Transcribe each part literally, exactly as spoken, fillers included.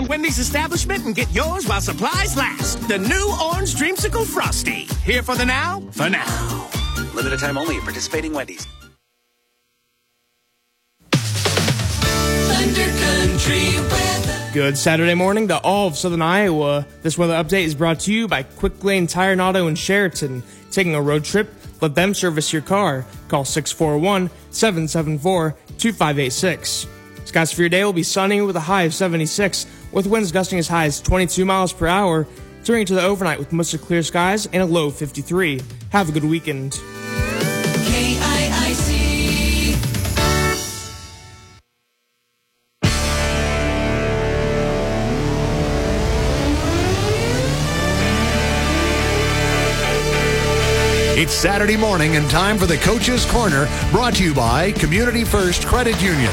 Wendy's establishment and get yours while supplies last. The new Orange Dreamsicle Frosty. Here for the now, for now. Limited time only at participating Wendy's. Thunder Country weather. Good Saturday morning to all of Southern Iowa. This weather update is brought to you by Quick Lane Tire and Auto in Sheraton. Taking a road trip? Let them service your car. Call six four one, seven seven four, two five eight six. Skies for your day will be sunny with a high of seventy-six, with winds gusting as high as twenty-two miles per hour. Turning to the overnight with mostly clear skies and a low of fifty-three. Have a good weekend. K I I C. It's Saturday morning and time for the Coach's Corner, brought to you by Community First Credit Union.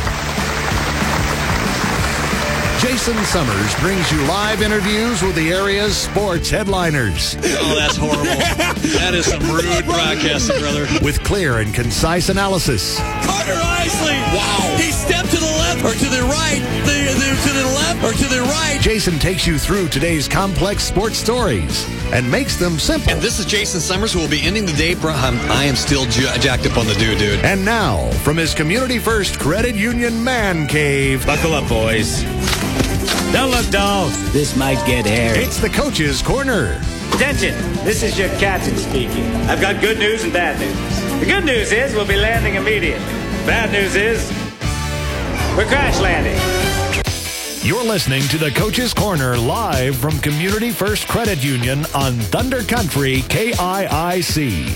Jason Summers brings you live interviews with the area's sports headliners. Oh, that's horrible. That is some rude broadcasting, brother. With clear and concise analysis. Carter Isley. Wow. He stepped to the left or to the right, the, the, to the left or to the right. Jason takes you through today's complex sports stories and makes them simple. And this is Jason Summers, who will be ending the day. I'm, I am still j- jacked up on the dude, dude. And now, from his Community First Credit Union man cave. Buckle up, boys. Don't look dull. This might get hairy. It's the Coach's Corner. Attention, this is your captain speaking. I've got good news and bad news. The good news is we'll be landing immediately. Bad news is we're crash landing. You're listening to the Coach's Corner live from Community First Credit Union on Thunder Country K I I C.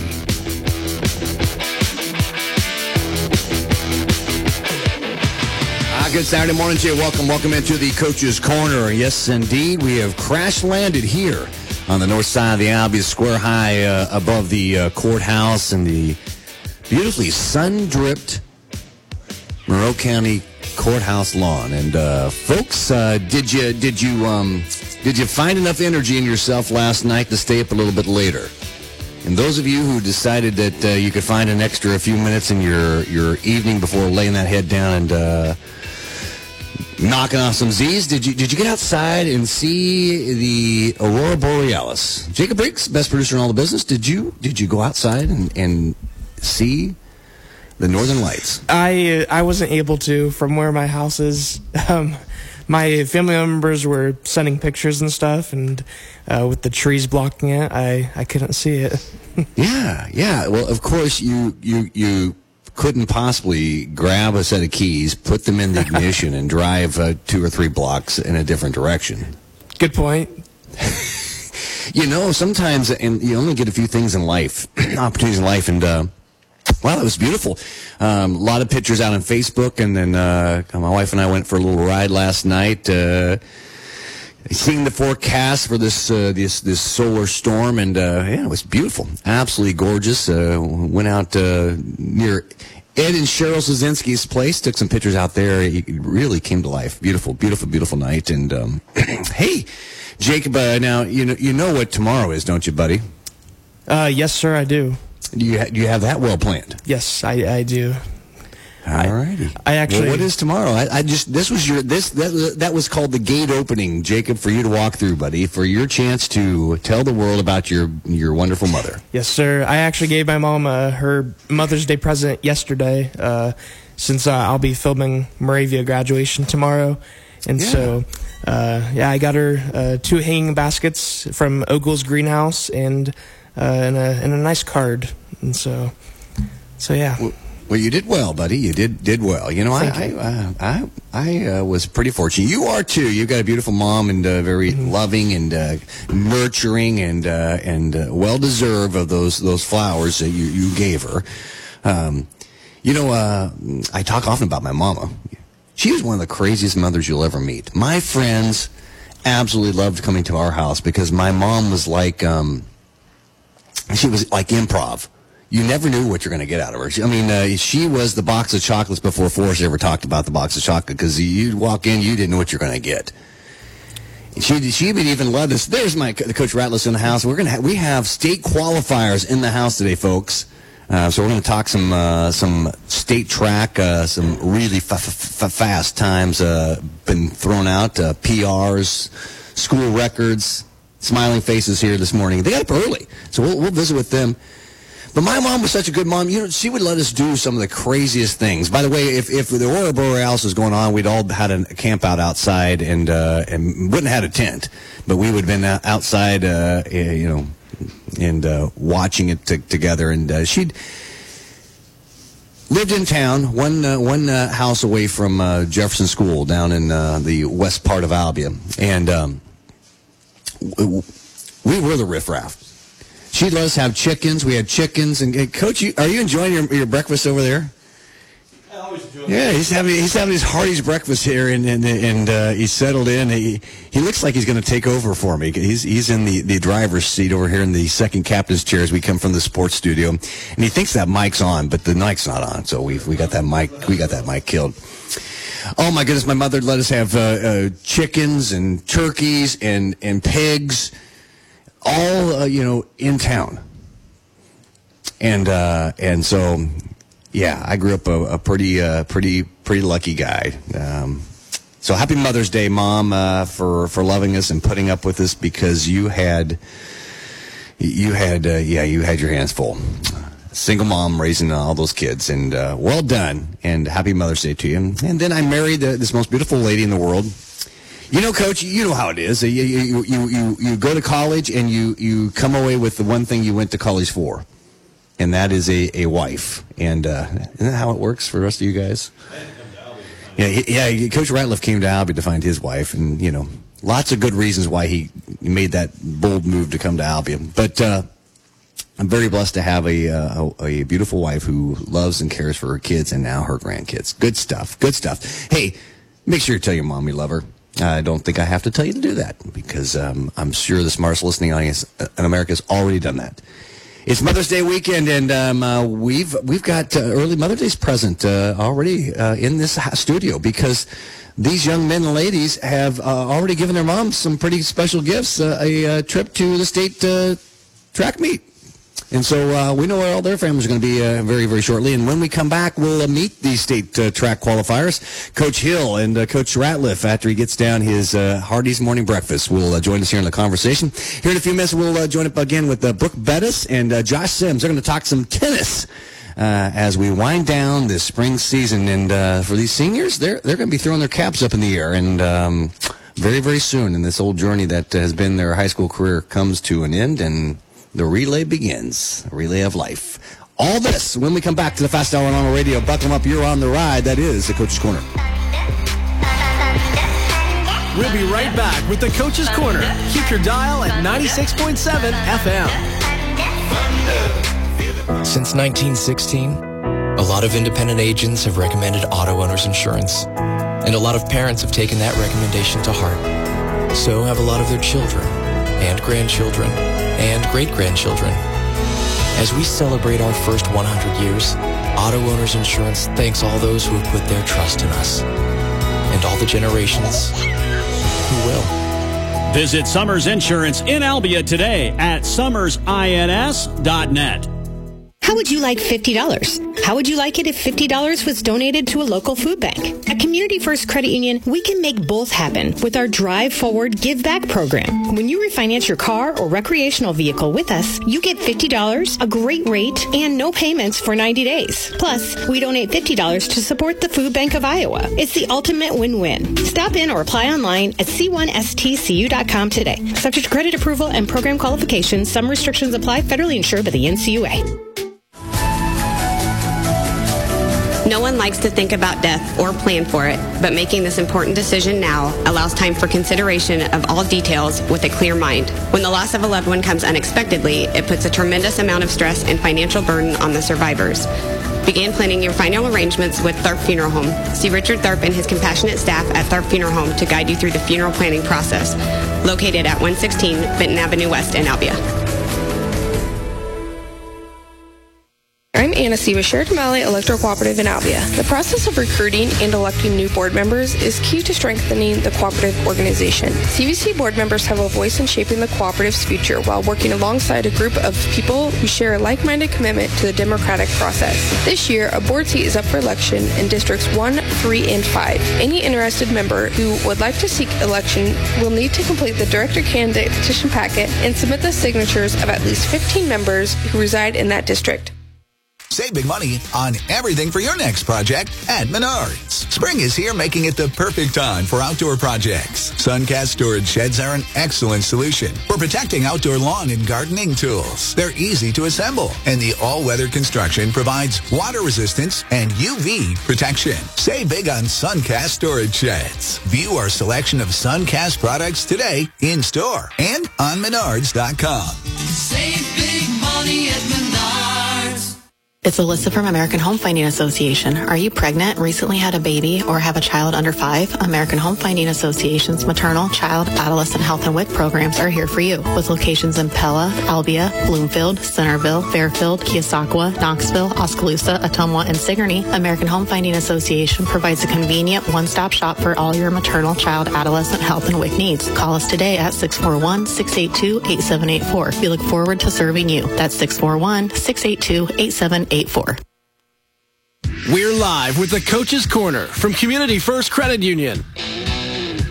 Good Saturday morning to you. Welcome, welcome into the Coach's Corner. Yes, indeed, we have crash landed here on the north side of the Albia Square, high uh, above the uh, courthouse and the beautifully sun-dripped Monroe County Courthouse lawn. And uh, folks, uh, did you did you um, did you find enough energy in yourself last night to stay up a little bit later? And those of you who decided that uh, you could find an extra few minutes in your your evening before laying that head down and uh, knocking off some Z's. Did you did you get outside and see the Aurora Borealis? Jacob Briggs, best producer in all the business. Did you did you go outside and, and see the Northern Lights? I uh, I wasn't able to from where my house is. Um, my family members were sending pictures and stuff, and uh, with the trees blocking it, I, I couldn't see it. yeah, yeah. Well, of course you you you. couldn't possibly grab a set of keys, put them in the ignition, and drive uh, two or three blocks in a different direction. Good point. You know, sometimes and you only get a few things in life, opportunities in life, and uh, wow, it was beautiful. Um, a lot of pictures out on Facebook, and then uh, my wife and I went for a little ride last night. Uh, Seeing the forecast for this uh, this this solar storm, and uh, yeah, it was beautiful, absolutely gorgeous. Uh, went out uh, near Ed and Cheryl Szynski's place, took some pictures out there. It really came to life. Beautiful, beautiful, beautiful night. And um, hey, Jacob, uh, now you know you know what tomorrow is, don't you, buddy? Uh, yes, sir, I do. Do you ha- do you have that well planned? Yes, I I do. All righty. I actually. Well, what is tomorrow? I, I just this was your this that that was called the gate opening, Jacob, for you to walk through, buddy, for your chance to tell the world about your your wonderful mother. Yes, sir. I actually gave my mom uh, her Mother's Day present yesterday, uh, since uh, I'll be filming Moravia graduation tomorrow, and yeah. so uh, yeah, I got her uh, two hanging baskets from Ogle's Greenhouse and uh, and a and a nice card, and so so yeah. Well, Well, you did well, buddy. You did did well. You know, Thank I you. I I, I uh, was pretty fortunate. You are too. You've got a beautiful mom, and uh, very mm-hmm. loving and uh, nurturing, and uh, and uh, well deserved of those those flowers that you you gave her. Um, you know, uh, I talk often about my mama. She was one of the craziest mothers you'll ever meet. My friends absolutely loved coming to our house because my mom was like um, she was like improv. You never knew what you're going to get out of her. I mean, uh, she was the box of chocolates before Forrest ever talked about the box of chocolate, because you'd walk in, you didn't know what you're going to get. She she would even love this. There's my Coach Ratliff in the house. We're gonna ha- we have state qualifiers in the house today, folks. Uh, so we're going to talk some uh, some state track, uh, some really f- f- f- fast times uh, been thrown out, uh, P Rs, school records, smiling faces here this morning. They got up early, so we'll, we'll visit with them. But my mom was such a good mom. You know, she would let us do some of the craziest things. By the way, if, if the Aurora Borealis was going on, we'd all had a camp out outside and uh, and wouldn't have had a tent, but we would have been outside, uh, you know, and uh, watching it t- together. And uh, she'd lived in town, one uh, one uh, house away from uh, Jefferson School down in uh, the west part of Albia, and um, w- we were the riffraff. She'd let us have chickens. We had chickens. And, and Coach, you, are you enjoying your, your breakfast over there? I always enjoy it. Yeah, he's having he's having his Hardee's breakfast here, and and, and uh, he's settled in. He he looks like he's going to take over for me. He's he's in the, the driver's seat over here in the second captain's chair as we come from the sports studio, and he thinks that mic's on, but the mic's not on. So we we got that mic we got that mic killed. Oh my goodness, my mother let us have uh, uh, chickens and turkeys and and pigs. All uh, you know, in town, and uh, and so, yeah, I grew up a, a pretty, uh, pretty, pretty lucky guy. Um, so happy Mother's Day, Mom, uh, for for loving us and putting up with us, because you had, you had, uh, yeah, you had your hands full. Single mom raising all those kids, and uh, well done. And happy Mother's Day to you. And then I married uh, this most beautiful lady in the world. You know, Coach, you know how it is. You, you, you, you, you go to college and you, you come away with the one thing you went to college for, and that is a, a wife. And uh, isn't that how it works for the rest of you guys? Yeah, he, yeah. Coach Ratliff came to Albia to find his wife, and, you know, lots of good reasons why he made that bold move to come to Albia. But uh, I'm very blessed to have a, uh, a a beautiful wife who loves and cares for her kids and now her grandkids. Good stuff. Good stuff. Hey, make sure you tell your mom you love her. I don't think I have to tell you to do that, because um, I'm sure the smartest listening audience in America has already done that. It's Mother's Day weekend, and um, uh, we've we've got uh, early Mother's Day's present uh, already uh, in this studio, because these young men and ladies have uh, already given their moms some pretty special gifts, uh, a uh, trip to the state uh, track meet. And so uh, we know where all their families are going to be uh, very, very shortly. And when we come back, we'll uh, meet these state uh, track qualifiers. Coach Hill and uh, Coach Ratliff, after he gets down his uh, Hardee's morning breakfast, will uh, join us here in the conversation. Here in a few minutes, we'll uh, join up again with uh, Brooke Bettis and uh, Josh Sims. They're going to talk some tennis uh, as we wind down this spring season. And uh, for these seniors, they're they're going to be throwing their caps up in the air. And um, very, very soon, and this old journey that has been their high school career comes to an end, and the relay begins, a relay of life. All this when we come back to the Fast Hour on Radio. Buckle up, you're on the ride. That is the Coach's Corner. We'll be right back with the Coach's Corner. Keep your dial at ninety-six point seven F M. Since nineteen sixteen, a lot of independent agents have recommended auto owners insurance, and a lot of parents have taken that recommendation to heart. So have a lot of their children and grandchildren and great-grandchildren. As we celebrate our first one hundred years, Auto Owners Insurance thanks all those who have put their trust in us, and all the generations who will. Visit Summers Insurance in Albia today at summers ins dot net. How would you like fifty dollars? How would you like it if fifty dollars was donated to a local food bank? At Community First Credit Union, we can make both happen with our Drive Forward Give Back program. When you refinance your car or recreational vehicle with us, you get fifty dollars, a great rate, and no payments for ninety days. Plus, we donate fifty dollars to support the Food Bank of Iowa. It's the ultimate win-win. Stop in or apply online at c one s t c u dot com today. Subject to credit approval and program qualifications. Some restrictions apply. Federally insured by the N C U A. No one likes to think about death or plan for it, but making this important decision now allows time for consideration of all details with a clear mind. When the loss of a loved one comes unexpectedly, it puts a tremendous amount of stress and financial burden on the survivors. Begin planning your final arrangements with Tharp Funeral Home. See Richard Tharp and his compassionate staff at Tharp Funeral Home to guide you through the funeral planning process. Located at one sixteen Benton Avenue West in Albia. I'm Anna C. with Sheraton Valley Electro Cooperative in Albia. The process of recruiting and electing new board members is key to strengthening the cooperative organization. C V C board members have a voice in shaping the cooperative's future while working alongside a group of people who share a like-minded commitment to the democratic process. This year, a board seat is up for election in districts one, three, and five. Any interested member who would like to seek election will need to complete the director candidate petition packet and submit the signatures of at least fifteen members who reside in that district. Save big money on everything for your next project at Menards. Spring is here, making it the perfect time for outdoor projects. Suncast storage sheds are an excellent solution for protecting outdoor lawn and gardening tools. They're easy to assemble, and the all-weather construction provides water resistance and U V protection. Save big on Suncast storage sheds. View our selection of Suncast products today in store and on Menards dot com. Save big money at Menards. It's Alyssa from American Home Finding Association. Are you pregnant, recently had a baby, or have a child under five? American Home Finding Association's maternal, child, adolescent health, and W I C programs are here for you. With locations in Pella, Albia, Bloomfield, Centerville, Fairfield, Keosauqua, Knoxville, Oskaloosa, Ottumwa, and Sigourney, American Home Finding Association provides a convenient one-stop shop for all your maternal, child, adolescent health, and W I C needs. Call us today at six four one, six eight two, eight seven eight four. We look forward to serving you. That's six four one, six eight two, eight seven eight four. We're live with the Coach's Corner from Community First Credit Union. Uh,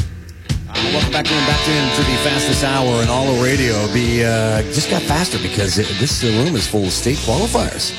welcome back in, back into the fastest hour in all of radio. Be uh, just got faster because it, this room is full of state qualifiers.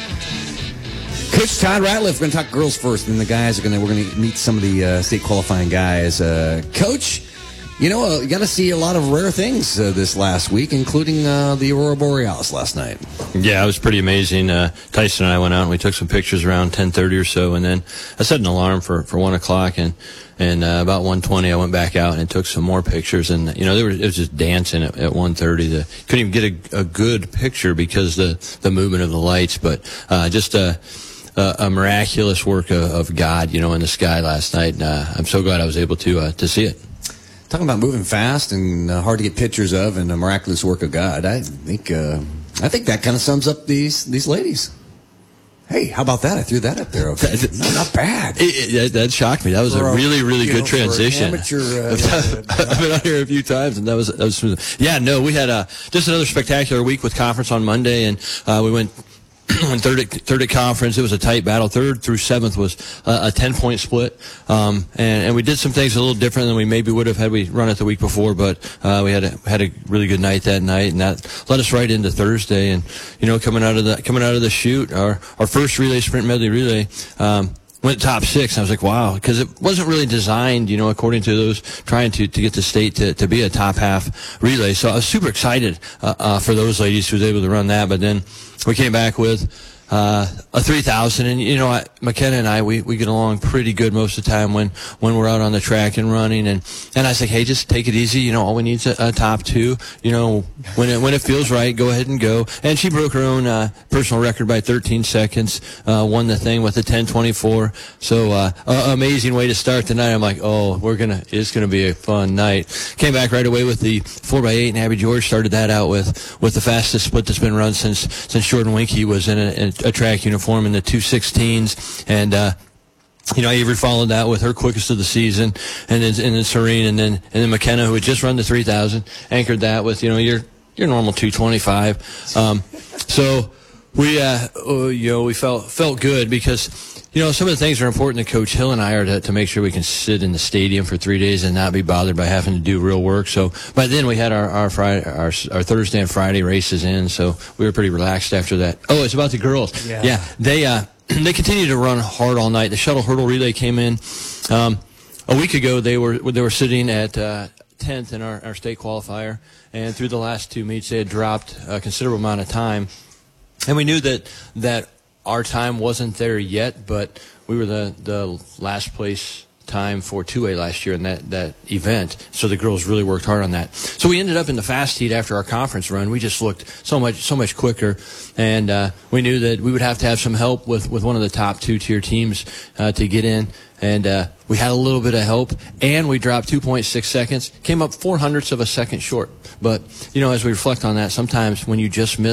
Coach Todd Ratliff, we're going to talk girls first, and then the guys are going to. We're going to meet some of the uh, state qualifying guys. Uh, Coach, you know, uh, you got to see a lot of rare things uh, this last week, including uh, the Aurora Borealis last night. Yeah, it was pretty amazing. Uh, Tyson and I went out and we took some pictures around ten thirty or so, and then I set an alarm for, for one o'clock, and and uh, about one twenty I went back out and took some more pictures, and you know they were it was just dancing at, at one thirty. The couldn't even get a, a good picture because the the movement of the lights, but uh, just a. Uh, a miraculous work of, of God, you know, in the sky last night. And, uh, I'm so glad I was able to uh, to see it. Talking about moving fast and uh, hard to get pictures of, and a miraculous work of God. I think uh, I think that kind of sums up these these ladies. Hey, how about that? I threw that up there. Okay. no, not bad. It, it, that shocked me. That was for a really, really good know, transition. Amateur, uh, I've been on here a few times, and that was, that was smooth. Yeah, no, we had uh, just another spectacular week with conference on Monday, and uh, we went. third, at, third at conference, it was a tight battle. Third through seventh was a, a ten-point split, um, and, and we did some things a little different than we maybe would have had we run it the week before. But uh, we had a, had a really good night that night, and that led us right into Thursday. And you know, coming out of the coming out of the chute, our our first relay sprint medley relay. Um, Went top six, and I was like, wow, because it wasn't really designed, you know, according to those trying to, to get the state to, to be a top half relay. So I was super excited uh, uh, for those ladies who was able to run that. But then we came back with uh, a three thousand, and you know, I, McKenna and I, we, we get along pretty good most of the time when, when we're out on the track and running. And, and I was like, hey, just take it easy. You know, all we need is a, a top two. You know, when it when it feels right, go ahead and go. And she broke her own uh, personal record by thirteen seconds. Uh, won the thing with a ten twenty-four. So uh, uh, amazing way to start the night. I'm like, oh, we're gonna it's gonna be a fun night. Came back right away with the four by eight, and Abby George started that out with with the fastest split that's been run since since Jordan Winkie was in a, in a track uniform in the two sixteens, and uh, you know, Avery followed that with her quickest of the season, and then and then Serene, and then and then McKenna, who had just run the three thousand, anchored that with you know your your normal two twenty-five. Um, so we uh, oh, you know we felt felt good because. You know, some of the things that are important to Coach Hill and I are to, to make sure we can sit in the stadium for three days and not be bothered by having to do real work. So by then we had our our, Friday, our, our Thursday and Friday races in, so we were pretty relaxed after that. Oh, it's about the girls. Yeah. yeah they uh, they continue to run hard all night. The shuttle hurdle relay came in um, a week ago. They were they were sitting at uh, tenth in our, our state qualifier, and through the last two meets they had dropped a considerable amount of time, and we knew that that. Our time wasn't there yet, but we were the, the last place time for two A last year in that, that event. So the girls really worked hard on that. So we ended up in the fast heat after our conference run. We just looked so much so much quicker, and uh, we knew that we would have to have some help with, with one of the top two tier teams uh, to get in. And uh, we had a little bit of help, and we dropped two point six seconds, came up four hundredths of a second short. But, you know, as we reflect on that, sometimes when you just miss the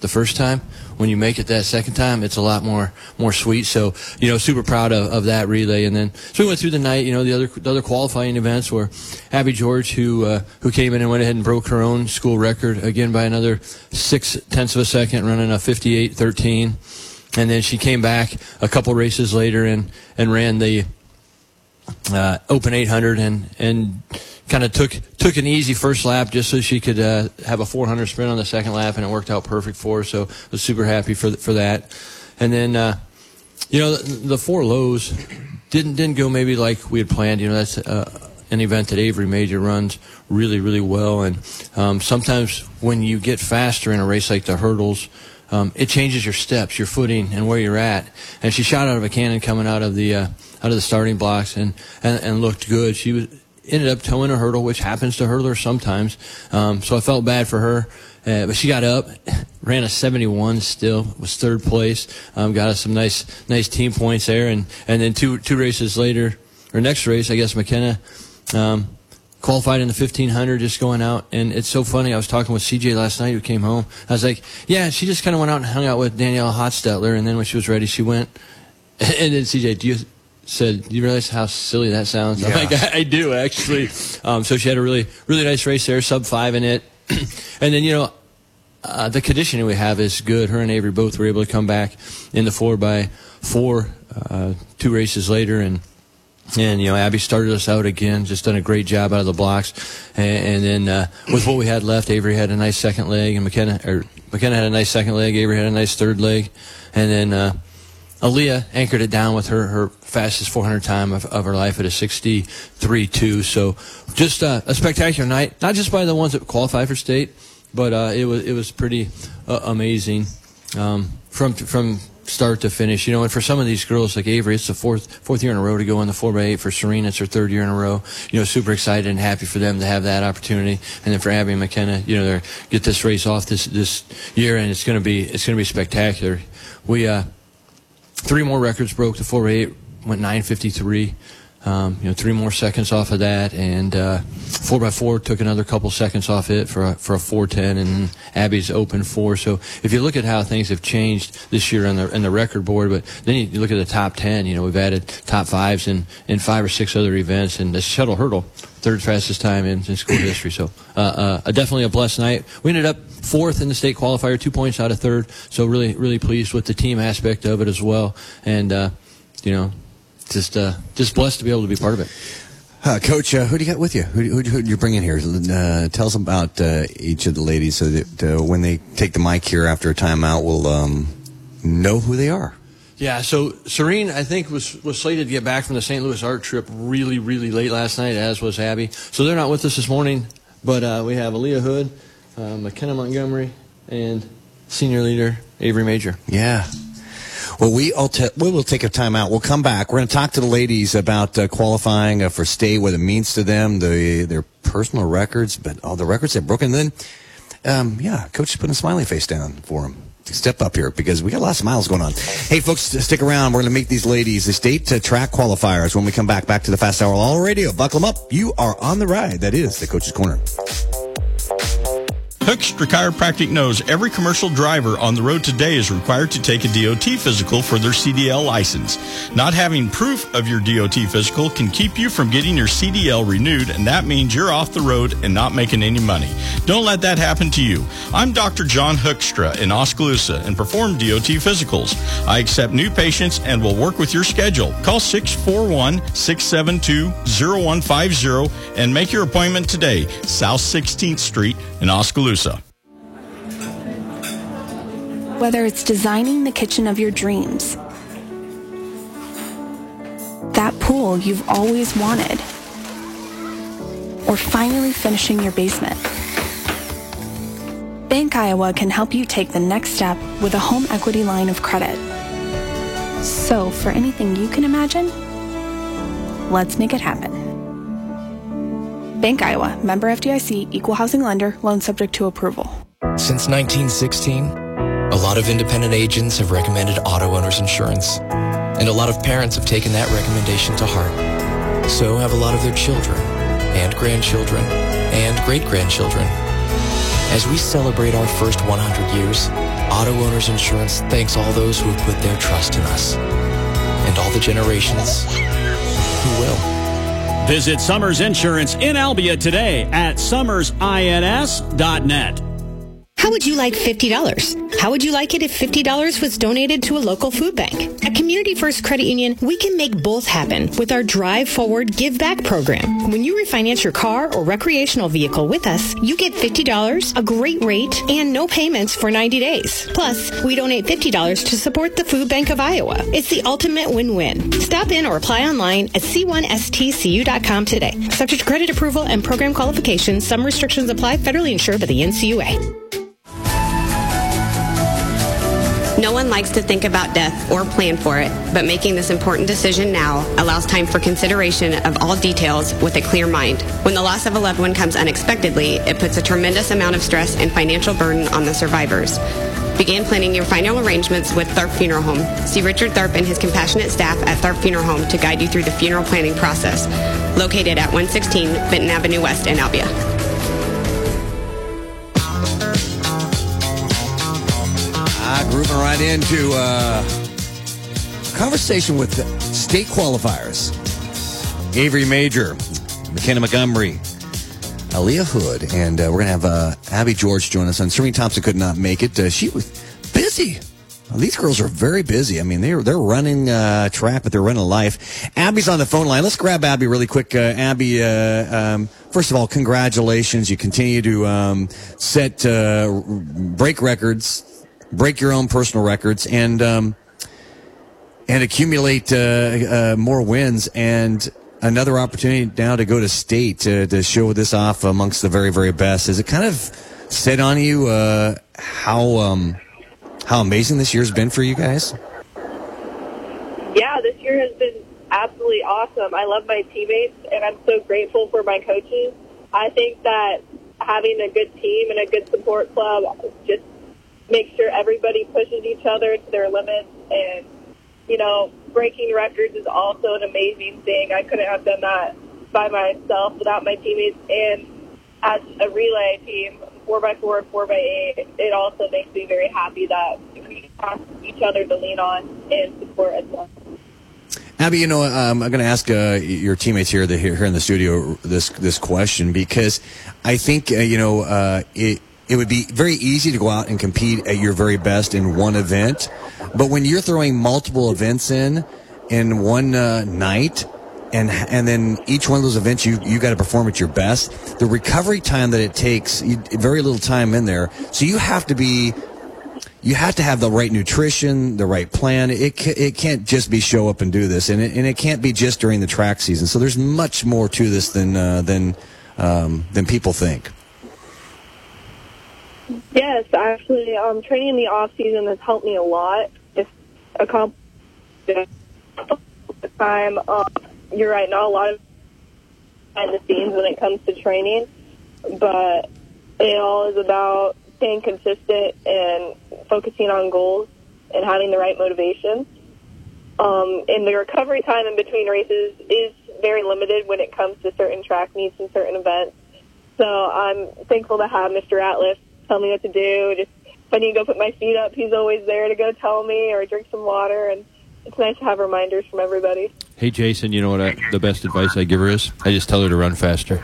the first time, when you make it that second time, it's a lot more more sweet. So, you know, super proud of, of that relay. And then, so we went through the night, you know, the other the other qualifying events were Abby George, who uh, who came in and went ahead and broke her own school record, again, by another six tenths of a second, running a fifty-eight thirteen. And then she came back a couple races later and, and ran the uh, Open eight hundred and, and kind of took took an easy first lap just so she could uh, have a four hundred sprint on the second lap, and it worked out perfect for her. So I was super happy for for that. And then, uh, you know, the, the four lows didn't didn't go maybe like we had planned. You know, that's uh, an event that Avery Major runs really, really well. And um, sometimes when you get faster in a race like the hurdles, Um, it changes your steps, your footing, and where you're at. And she shot out of a cannon coming out of the uh, out of the starting blocks, and, and, and looked good. She was ended up towing a hurdle, which happens to hurdlers sometimes. Um, so I felt bad for her, uh, but she got up, ran a seventy-one still, was third place. Um, got us some nice nice team points there, and and then two two races later, or next race, I guess McKenna. Um, Qualified in the fifteen hundred, just going out. And it's so funny, I was talking with C J last night who came home. I was like, yeah, she just kind of went out and hung out with Danielle Hotstetler, and then when she was ready, she went. And then C J, do you said, do you realize how silly that sounds? Yeah. I'm like, I, I do, actually. Um, so she had a really, really nice race there, sub five in it. And then, you know, uh, the conditioning we have is good. Her and Avery both were able to come back in the four by four uh, two races later, and And, you know, Abby started us out again, just done a great job out of the blocks. And, and then uh, with what we had left, Avery had a nice second leg, and McKenna, or McKenna had a nice second leg, Avery had a nice third leg. And then uh, Aaliyah anchored it down with her, her fastest four hundred time of, of her life at a sixty-three two. So just uh, a spectacular night, not just by the ones that qualified for state, but uh, it was it was pretty uh, amazing um, from from start to finish, you know. And for some of these girls like Avery, it's the fourth fourth year in a row to go in the four by eight. For Serena, it's her third year in a row. You know, super excited and happy for them to have that opportunity. And then for Abby and McKenna, you know, they get this race off this this year, and it's gonna be it's gonna be spectacular. We uh, three more records broke. The four by eight went nine fifty-three. Um, you know, three more seconds off of that, and uh, four by four took another couple seconds off it for a, for a four ten, and Abby's open four. So if you look at how things have changed this year on the in the record board, but then you look at the top ten. You know, we've added top fives in, in five or six other events, and the shuttle hurdle, third fastest time in, in school history. So uh, uh, definitely a blessed night. We ended up fourth in the state qualifier, two points out of third. So really, really pleased with the team aspect of it as well, and uh, you know. Just, uh, just blessed to be able to be part of it. Uh, Coach, uh, who do you got with you? Who, who, who do you bring in here? Uh, tell us about uh, each of the ladies so that uh, when they take the mic here after a timeout, we'll um, know who they are. Yeah, so Serene, I think, was, was slated to get back from the Saint Louis art trip really, really late last night, as was Abby. So they're not with us this morning, but uh, we have Aaliyah Hood, uh, McKenna Montgomery, and senior leader Avery Major. Yeah. Well, we all te- we will take a time out. We'll come back. We're going to talk to the ladies about uh, qualifying uh, for state, what it means to them, the, their personal records, but all the records they've broken. And then, um, yeah, Coach is putting a smiley face down for them. Step up here because we got a lot of smiles going on. Hey, folks, stick around. We're going to meet these ladies, the state uh, track qualifiers, when we come back. Back to the Fast Hour All Radio. Buckle them up. You are on the ride. That is the Coach's Corner. Hookstra Chiropractic knows every commercial driver on the road today is required to take a D O T physical for their C D L license. Not having proof of your D O T physical can keep you from getting your C D L renewed, and that means you're off the road and not making any money. Don't let that happen to you. I'm Doctor John Hookstra in Oskaloosa and perform D O T physicals. I accept new patients and will work with your schedule. Call six four one, six seven two, zero one five zero and make your appointment today. South sixteenth Street in Oskaloosa. Whether it's designing the kitchen of your dreams, that pool you've always wanted, or finally finishing your basement, Bank Iowa can help you take the next step with a home equity line of credit. So for anything you can imagine, let's make it happen. Bank Iowa, member F D I C, equal housing lender, loan subject to approval. Since nineteen sixteen, a lot of independent agents have recommended auto owner's insurance, and a lot of parents have taken that recommendation to heart. So have a lot of their children, and grandchildren, and great-grandchildren. As we celebrate our first one hundred years, Auto Owners Insurance thanks all those who have put their trust in us and all the generations who will. Visit Summers Insurance in Albia today at summers ins dot net. How would you like fifty dollars? How would you like it if fifty dollars was donated to a local food bank? At Community First Credit Union, we can make both happen with our Drive Forward Give Back program. When you refinance your car or recreational vehicle with us, you get fifty dollars, a great rate, and no payments for ninety days. Plus, we donate fifty dollars to support the Food Bank of Iowa. It's the ultimate win-win. Stop in or apply online at c one s t c u dot com today. Subject to credit approval and program qualifications. Some restrictions apply. Federally insured by the N C U A. No one likes to think about death or plan for it, but making this important decision now allows time for consideration of all details with a clear mind. When the loss of a loved one comes unexpectedly, it puts a tremendous amount of stress and financial burden on the survivors. Begin planning your final arrangements with Tharp Funeral Home. See Richard Tharp and his compassionate staff at Tharp Funeral Home to guide you through the funeral planning process. Located at one sixteen Benton Avenue West in Albia. Ah, grooving right into uh, a conversation with state qualifiers. Avery Major, McKenna Montgomery, Aaliyah Hood, and uh, we're going to have uh, Abby George join us. And Serene Thompson could not make it. Uh, she was busy. Well, these girls are very busy. I mean, they're they're running uh, track, but they're running life. Abby's on the phone line. Let's grab Abby really quick. Uh, Abby, uh, um, first of all, congratulations. You continue to um, set uh, break records. Break your own personal records and um, and accumulate uh, uh, more wins, and another opportunity now to go to state to, to show this off amongst the very, very best. Has it kind of set on you uh, how um, how amazing this year's been for you guys? Yeah, this year has been absolutely awesome. I love my teammates, and I'm so grateful for my coaches. I think that having a good team and a good support club just make sure everybody pushes each other to their limits, and, you know, breaking records is also an amazing thing. I couldn't have done that by myself without my teammates, and as a relay team, four by four, four by eight, it also makes me very happy that we have each other to lean on and support as well. Abby, you know, um, I'm going to ask uh, your teammates here, the, here in the studio this this question, because I think, uh, you know, uh, it It would be very easy to go out and compete at your very best in one event, but when you're throwing multiple events in in one uh, night, and and then each one of those events you you got to perform at your best, the recovery time that it takes, you, very little time in there. So you have to be, you have to have the right nutrition, the right plan. It it can't just be show up and do this, and it, and it can't be just during the track season. So there's much more to this than uh, than um, than people think. Yes, actually, um, training in the off season has helped me a lot. It's accomplished the time. Um, you're right, not a lot of behind the scenes when it comes to training, but it all is about staying consistent and focusing on goals and having the right motivation. Um, and the recovery time in between races is very limited when it comes to certain track meets and certain events. So I'm thankful to have Mister Atlas tell me what to do. Just if I need to go put my feet up, he's always there to go tell me, or drink some water. And it's nice to have reminders from everybody. Hey, Jason, you know what I, the best advice I give her is? I just tell her to run faster.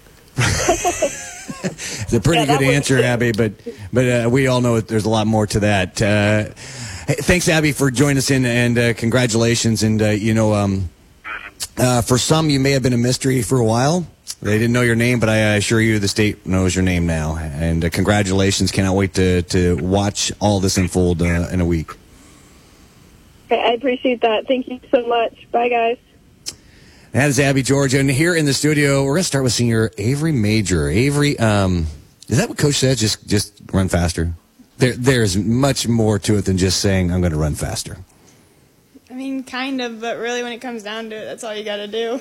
It's a pretty Yeah, good answer, works. Abby, but but uh, we all know there's a lot more to that. Uh, hey, thanks, Abby, for joining us in, and uh, congratulations. And, uh, you know, um, uh, for some, you may have been a mystery for a while. They didn't know your name, but I assure you the state knows your name now. And uh, congratulations. Cannot wait to, to watch all this unfold uh, in a week. Okay, I appreciate that. Thank you so much. Bye, guys. That is Abby George. And here in the studio, we're going to start with senior Avery Major. Avery, um, is that what Coach said? Just just run faster? There, There's much more to it than just saying, I'm going to run faster. I mean, kind of, but really when it comes down to it, that's all you got to do.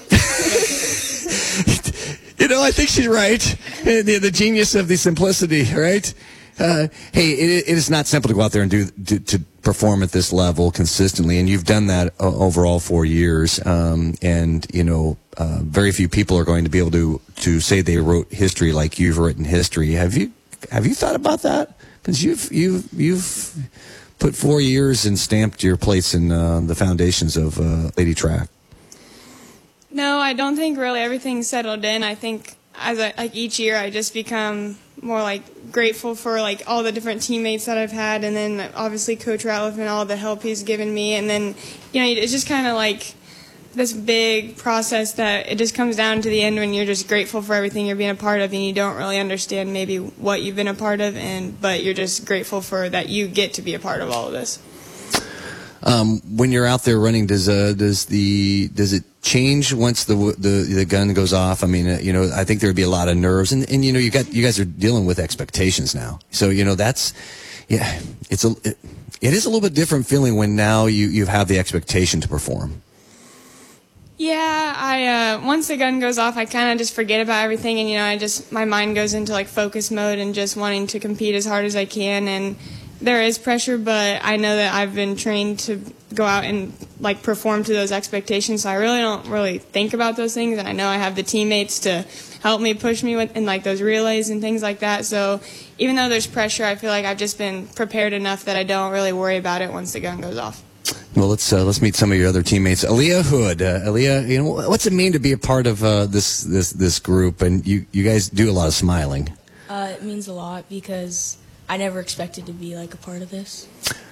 You know, I think she's right. The, the genius of the simplicity, right? Uh, hey, it, it is not simple to go out there and do, do to perform at this level consistently, and you've done that uh, over all four years. Um, and you know, uh, very few people are going to be able to to say they wrote history like you've written history. Have you have you thought about that? Because you've you've you've put four years and stamped your place in uh, the foundations of uh, Lady Track. No, I don't think really everything's settled in. I think as I, like each year, I just become more like grateful for like all the different teammates that I've had, and then obviously Coach Ratliff and all the help he's given me, and then you know it's just kind of like this big process that it just comes down to the end when you're just grateful for everything you're being a part of, and you don't really understand maybe what you've been a part of, and but you're just grateful for that you get to be a part of all of this. Um, when you're out there running, does uh, does the does it change once the the the gun goes off? I mean, uh, you know, I think there would be a lot of nerves, and and you know, you got you guys are dealing with expectations now, so you know that's yeah, it's a it, it is a little bit different feeling when now you you have the expectation to perform. Yeah, I uh, once the gun goes off, I kind of just forget about everything, and you know, I just my mind goes into like focus mode and just wanting to compete as hard as I can. And there is pressure, but I know that I've been trained to go out and like perform to those expectations. So I really don't really think about those things, and I know I have the teammates to help me push me with, in like those relays and things like that. So even though there's pressure, I feel like I've just been prepared enough that I don't really worry about it once the gun goes off. Well, let's uh, let's meet some of your other teammates. Aaliyah Hood, uh, Aaliyah, you know, what's it mean to be a part of uh, this this this group? And you you guys do a lot of smiling. Uh, it means a lot because I never expected to be like a part of this.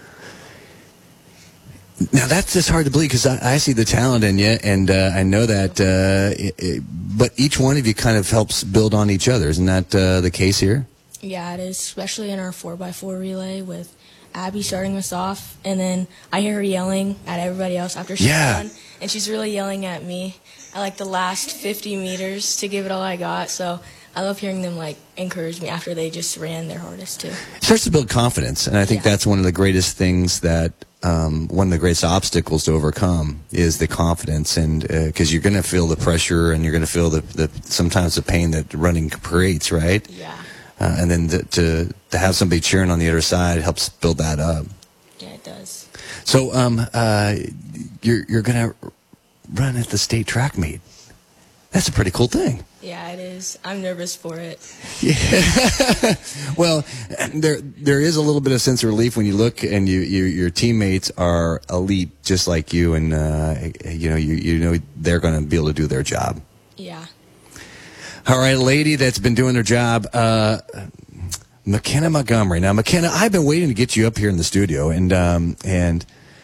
Now that's just hard to believe because I, I see the talent in you, and uh, I know that. Uh, it, it, but each one of you kind of helps build on each other. Isn't that uh, the case here? Yeah, it is, especially in our four by four relay with Abby starting us off, and then I hear her yelling at everybody else after she's yeah. done, and she's really yelling at me at like the last fifty meters to give it all I got. So I love hearing them like encourage me after they just ran their hardest too. It starts to build confidence, and I think yeah. that's one of the greatest things that um, one of the greatest obstacles to overcome is the confidence, and because uh, you're going to feel the pressure and you're going to feel the, the sometimes the pain that running creates, right? Yeah. Uh, and then to, to to have somebody cheering on the other side helps build that up. Yeah, it does. So um, uh, you're you're going to run at the state track meet. That's a pretty cool thing. Yeah, it is. I'm nervous for it. Yeah. Well, there there is a little bit of sense of relief when you look and you, you your teammates are elite just like you, and uh, you know you you know they're going to be able to do their job. Yeah. All right, a lady that's been doing her job, uh, McKenna Montgomery. Now, McKenna, I've been waiting to get you up here in the studio, and um, and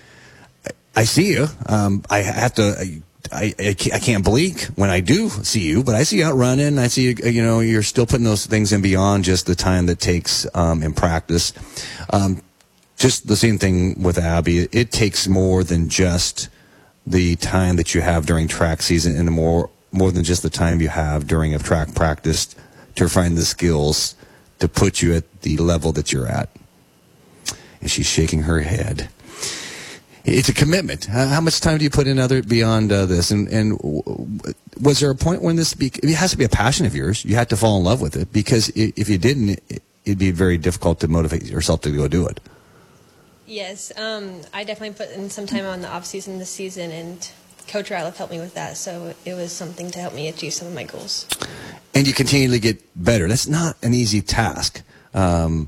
I see you. Um, I have to. I, I can't blink when I do see you, but I see you out running. I see you, you know, you're still putting those things in beyond just the time that takes um, in practice. Um, just the same thing with Abby. It takes more than just the time that you have during track season, and more more than just the time you have during a track practice to find the skills to put you at the level that you're at. And she's shaking her head. It's a commitment. How much time do you put in other beyond uh, this? And and was there a point when this? Be, it has to be a passion of yours. You had to fall in love with it, because if you didn't, it'd be very difficult to motivate yourself to go do it. Yes, um, I definitely put in some time on the off season this season, and Coach Ratliff helped me with that. So it was something to help me achieve some of my goals. And you continually get better. That's not an easy task. Um,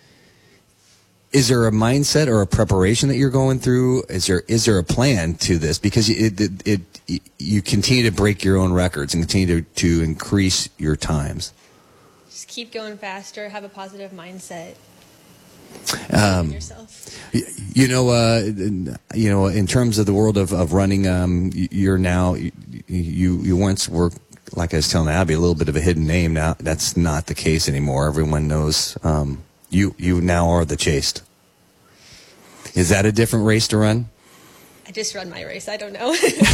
Is there a mindset or a preparation that you're going through? Is there is there a plan to this? Because it, it, it, it you continue to break your own records and continue to, to increase your times. Just keep going faster. Have a positive mindset. Um, yourself. You know, uh, you know, in terms of the world of, of running, um, you're now you you once were, like I was telling Abby, a little bit of a hidden name. Now that's not the case anymore. Everyone knows. Um, You you now are the chased. Is that a different race to run? I just run my race. I don't know.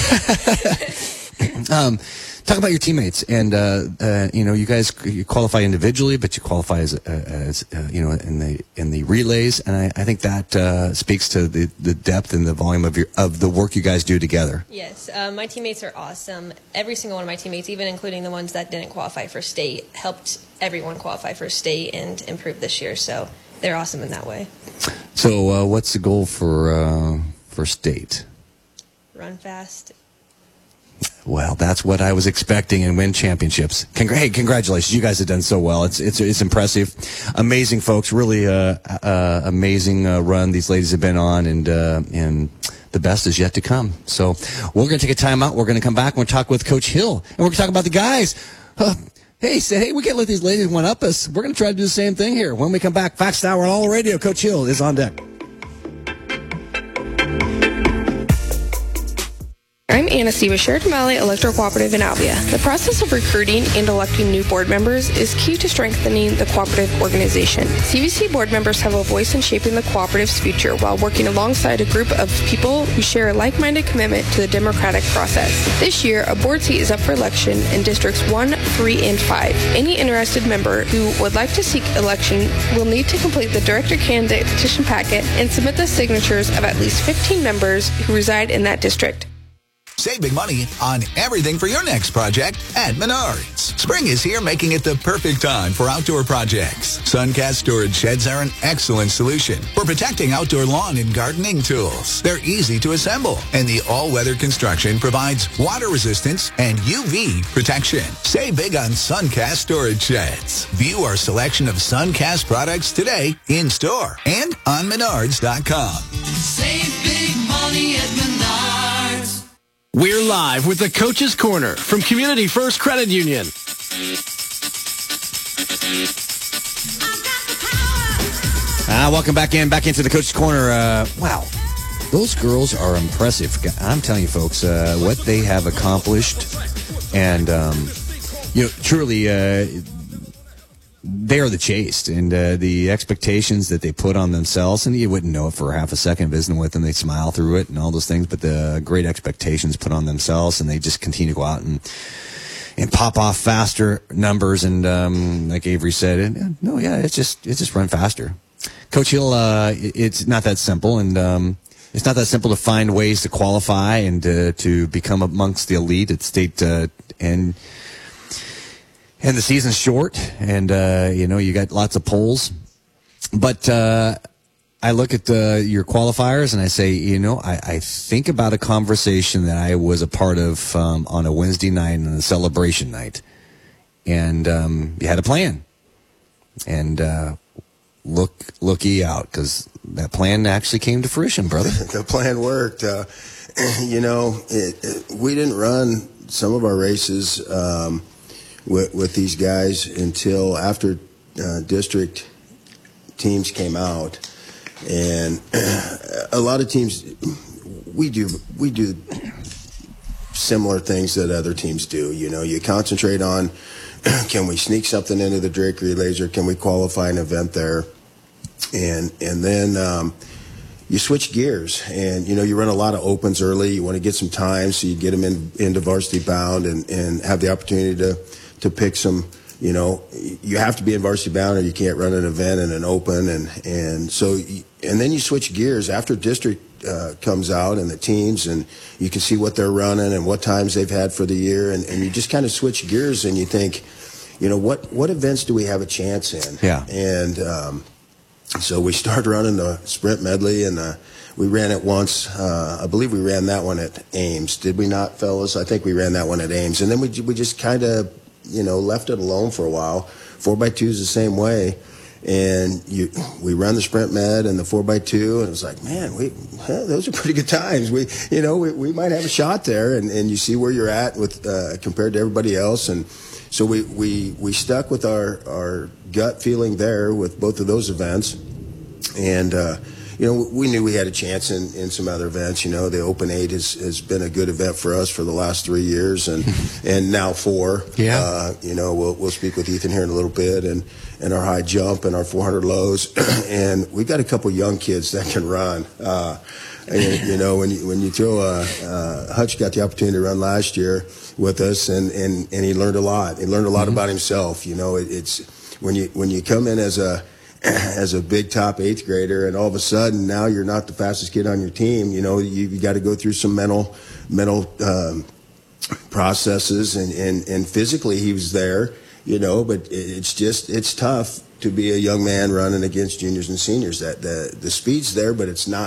um, talk about your teammates, and uh, uh, you know, you guys you qualify individually, but you qualify as, uh, as uh, you know, in the in the relays, and I, I think that uh, speaks to the, the depth and the volume of your of the work you guys do together. Yes, uh, my teammates are awesome. Every single one of my teammates, even including the ones that didn't qualify for state, helped everyone qualify for state and improve this year. So they're awesome in that way. So uh, what's the goal for uh, for state? Run fast. Well, that's what I was expecting, and win championships. Congra- hey, congratulations. You guys have done so well. It's it's it's impressive. Amazing, folks. Really uh, uh, amazing uh, run these ladies have been on, and uh, and the best is yet to come. So we're going to take a time out. We're going to come back and we'll talk with Coach Hill, and we're going to talk about the guys. Uh, hey, say, hey, we can't let these ladies one up us. We're going to try to do the same thing here. When we come back, Fast Hour on All Radio, Coach Hill is on deck. I'm Anna Siva, Sheraton Valley Electric Cooperative in Albia. The process of recruiting and electing new board members is key to strengthening the cooperative organization. C V C board members have a voice in shaping the cooperative's future while working alongside a group of people who share a like-minded commitment to the democratic process. This year, a board seat is up for election in districts one, three, and five. Any interested member who would like to seek election will need to complete the director candidate petition packet and submit the signatures of at least fifteen members who reside in that district. Save big money on everything for your next project at Menards. Spring is here, making it the perfect time for outdoor projects. Suncast storage sheds are an excellent solution for protecting outdoor lawn and gardening tools. They're easy to assemble, and the all-weather construction provides water resistance and U V protection. Save big on Suncast storage sheds. View our selection of Suncast products today in store and on menards dot com. Save big money at Menards. We're live with the Coach's Corner from Community First Credit Union. Ah, welcome back in, back into the Coach's Corner. Uh, wow, those girls are impressive. I'm telling you, folks, uh, what they have accomplished, and um, you know, truly, uh, they are the chased, and uh, the expectations that they put on themselves, and you wouldn't know it for half a second visiting with them. They smile through it and all those things, but the great expectations put on themselves, and they just continue to go out and and pop off faster numbers. And um, like Avery said, and, no, yeah, it's just it's just run faster. Coach Hill, uh, it's not that simple, and um, it's not that simple to find ways to qualify and uh, to become amongst the elite at state uh, and. And the season's short, and, uh, you know, you got lots of polls. But uh, I look at uh, your qualifiers, and I say, you know, I, I think about a conversation that I was a part of um, on a Wednesday night and a celebration night. And um, you had a plan. And uh, look, looky out, because that plan actually came to fruition, brother. The plan worked. Uh, you know, it, it, we didn't run some of our races um, – With, with these guys until after uh, district teams came out, and a lot of teams we do we do similar things that other teams do. You know, you concentrate on can we sneak something into the Drake Relays, or can we qualify an event there, and and then um, you switch gears, and you know you run a lot of opens early. You want to get some time, so you get them in, into varsity bound and and have the opportunity to. to pick some, you know, you have to be in varsity bound or you can't run an event in an open. And, and so, and then you switch gears after district uh, comes out and the teams, and you can see what they're running and what times they've had for the year. And, and you just kind of switch gears and you think, you know, what, what events do we have a chance in? Yeah. And um, so we started running the sprint medley, and the, we ran it once. Uh, I believe we ran that one at Ames. Did we not, fellas? I think we ran that one at Ames. And then we, we just kind of, you know, left it alone for a while. Four by two is the same way, and you we run the sprint med and the four by two, and it was like, man, we huh, those are pretty good times. We, you know, we, we might have a shot there, and, and you see where you're at with uh, compared to everybody else, and so we we we stuck with our our gut feeling there with both of those events, and. Uh, You know, we knew we had a chance in, in some other events. You know, the Open Eight has, has been a good event for us for the last three years, and and now four. Yeah. Uh, you know, we'll we'll speak with Ethan here in a little bit, and, and our high jump and our four hundred lows, and we've got a couple young kids that can run. Uh, and, you know, when you when you throw a uh, Hutch got the opportunity to run last year with us, and, and, and he learned a lot. He learned a lot mm-hmm. about himself. You know, it, it's when you when you come in as a as a big top eighth grader, and all of a sudden now you're not the fastest kid on your team. You know, you, you got to go through some mental, mental um, processes, and, and, and physically he was there, you know, but it's just, it's tough to be a young man running against juniors and seniors. That the, the speed's there, but it's not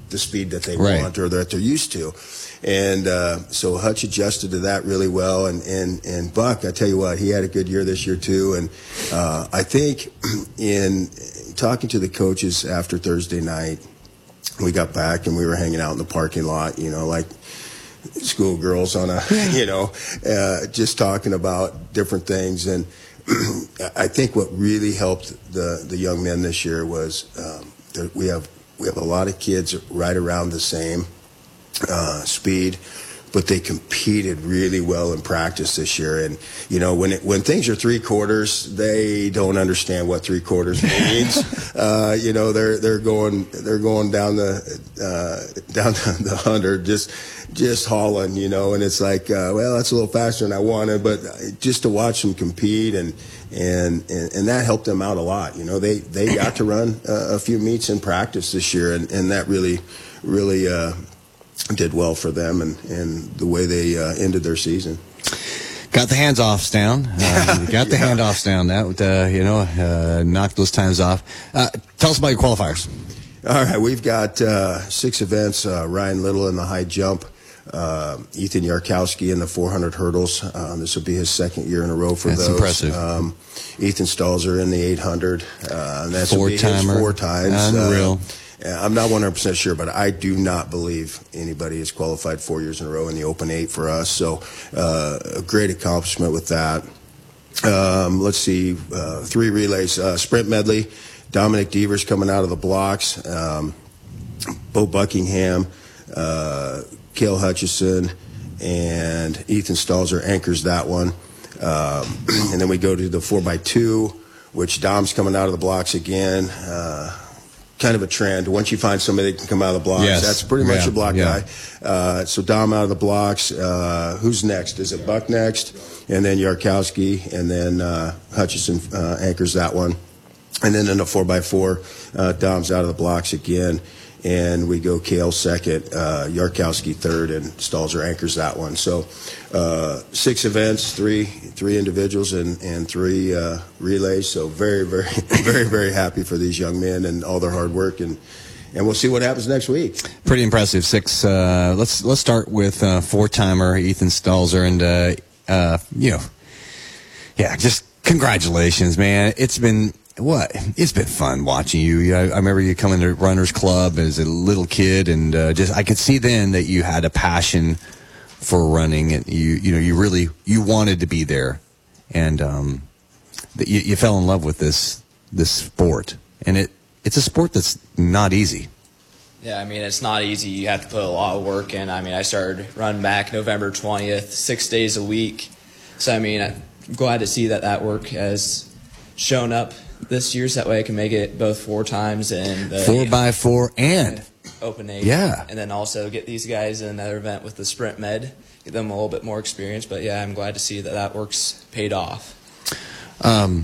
the speed that they Right. want or that they're used to. And uh, so Hutch adjusted to that really well. And, and, and Buck, I tell you what, he had a good year this year too. And uh, I think in talking to the coaches after Thursday night, we got back and we were hanging out in the parking lot, you know, like schoolgirls on a, you know, uh, just talking about different things. And I think what really helped the, the young men this year was um, that we have we have a lot of kids right around the same uh, speed, but they competed really well in practice this year. And you know, when it, when things are three quarters, they don't understand what three quarters means. uh, you know, they're they're going they're going down the uh, down the hundred just just hauling. You know, and it's like, uh, well, that's a little faster than I wanted, but just to watch them compete and. And, and and that helped them out a lot. You know, they, they got to run uh, a few meets in practice this year, and, and that really, really uh, did well for them and, and the way they uh, ended their season. Got the hands-offs down. Uh, got the Yeah. handoffs down. That, uh, you know, uh, knocked those times off. Uh, tell us about your qualifiers. All right, we've got uh, six events. Uh, Ryan Little in the high jump. Uh, Ethan Yarkowski in the four hundred hurdles. Uh, this will be his second year in a row for That's those. impressive. Um, Ethan Stalzer in the eight hundred. Uh, and that's Four-timer. four times. Unreal. Uh, I'm not one hundred percent sure, but I do not believe anybody has qualified four years in a row in the Open eight for us. So uh, a great accomplishment with that. Um, let's see, uh, three relays. Uh, sprint medley. Dominic Devers coming out of the blocks. Um, Bo Buckingham. Uh, Cale Hutchison and Ethan Stalzer anchors that one. Um, and then we go to the four by two, which Dom's coming out of the blocks again. Uh, kind of a trend. Once you find somebody that can come out of the blocks, Yes. that's pretty much Yeah. a block Yeah. guy. Uh, so Dom out of the blocks. Uh, who's next? Is it Buck next? And then Yarkowski, and then uh, Hutchison uh, anchors that one. And then in the four by four, uh, Dom's out of the blocks again. And we go Cale second, uh, Yarkowski third, and Stalzer anchors that one. So uh, six events, three three individuals, and, and three uh, relays. So very, very, very, very happy for these young men and all their hard work. And, and we'll see what happens next week. Pretty impressive. Six. Uh, let's let's start with uh, four-timer Ethan Stalzer, and uh, uh, you know, yeah, just congratulations, man. It's been. What? It's been fun watching you. I, I remember you coming to Runners Club as a little kid, and uh, just I could see then that you had a passion for running, and you you know you really you wanted to be there, and um, that you, you fell in love with this this sport, and it it's a sport that's not easy. Yeah, I mean, it's not easy. You have to put a lot of work in. I mean, I started running back November twentieth, six days a week. So, I mean, I'm glad to see that that work has shown up this year, so that way I can make it both four times and the Four by four and Open eight. Yeah. And then also get these guys in another event with the Sprint Med, get them a little bit more experience. But, yeah, I'm glad to see that that work's paid off. Um,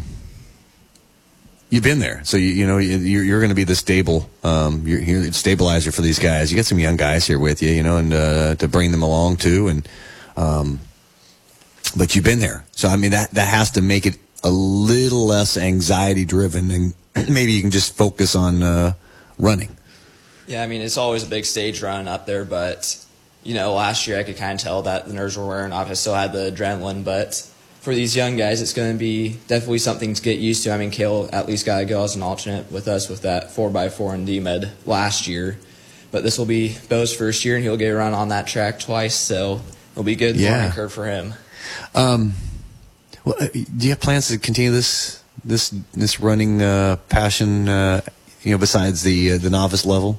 you've been there, so you, you know you're, you're going to be the stable, um, you're, you're stabilizer for these guys. You got some young guys here with you, you know, and uh, to bring them along too. And um, but you've been there, so I mean that that has to make it a little less anxiety driven, and maybe you can just focus on uh, running. Yeah, I mean, it's always a big stage run up there, but, you know, last year I could kind of tell that the nerves were wearing off. I still had the adrenaline, but for these young guys, it's going to be definitely something to get used to. I mean, Cale at least got to go as an alternate with us with that four by four in D Med last year. But this will be Bo's first year, and he'll get around on that track twice, so it'll be a good Yeah. learning curve for him. Um, well, uh, do you have plans to continue this this this running uh, passion? Uh, you know, besides the uh, the novice level.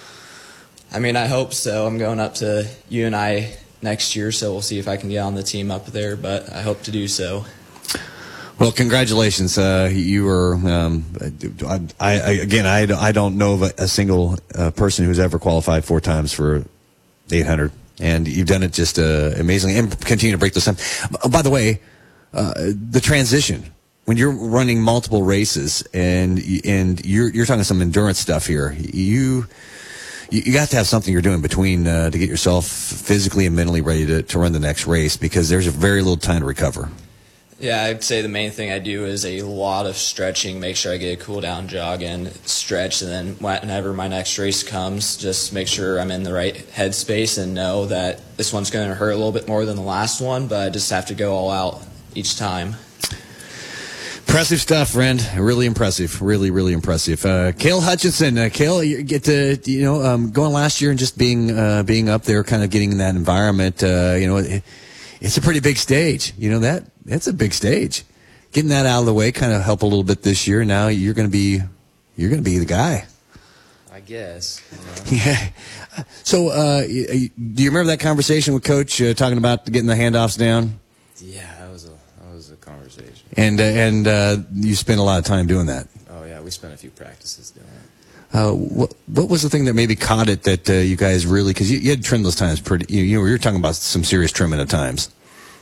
I mean, I hope so. I'm going up to U N I next year, so we'll see if I can get on the team up there, but I hope to do so. Well, congratulations. Uh, you were, um, I, I, again, I, I don't know of a, a single uh, person who's ever qualified four times for eight hundred, and you've done it just uh, amazingly and continue to break those time. By the way, uh, the transition, when you're running multiple races and and you're, you're talking some endurance stuff here, you... You, you got to have something you're doing between uh, to get yourself physically and mentally ready to, to run the next race, because there's a very little time to recover. Yeah, I'd say the main thing I do is a lot of stretching, make sure I get a cool down jog and stretch, and then whenever my next race comes, just make sure I'm in the right headspace and know that this one's going to hurt a little bit more than the last one, but I just have to go all out each time. Impressive stuff, friend. Really impressive. Really, really impressive. Uh, Cale Hutchinson. Uh, Cale, you get to, you know, um, going last year and just being uh, being up there, kind of getting in that environment, uh, you know, it, it's a pretty big stage. You know, that that's a big stage. Getting that out of the way kind of help a little bit this year. Now you're going to be you're going to be the guy. I guess. You know. Yeah. So, uh, do you remember that conversation with Coach uh, talking about getting the handoffs down? Yeah, that was a that was a conversation. And uh, and uh, you spent a lot of time doing that. Oh yeah, we spent a few practices doing it. Uh, what what was the thing that maybe caught it that uh, you guys really, because you, you had trimmed those times pretty, you, you were talking about some serious trimming at times.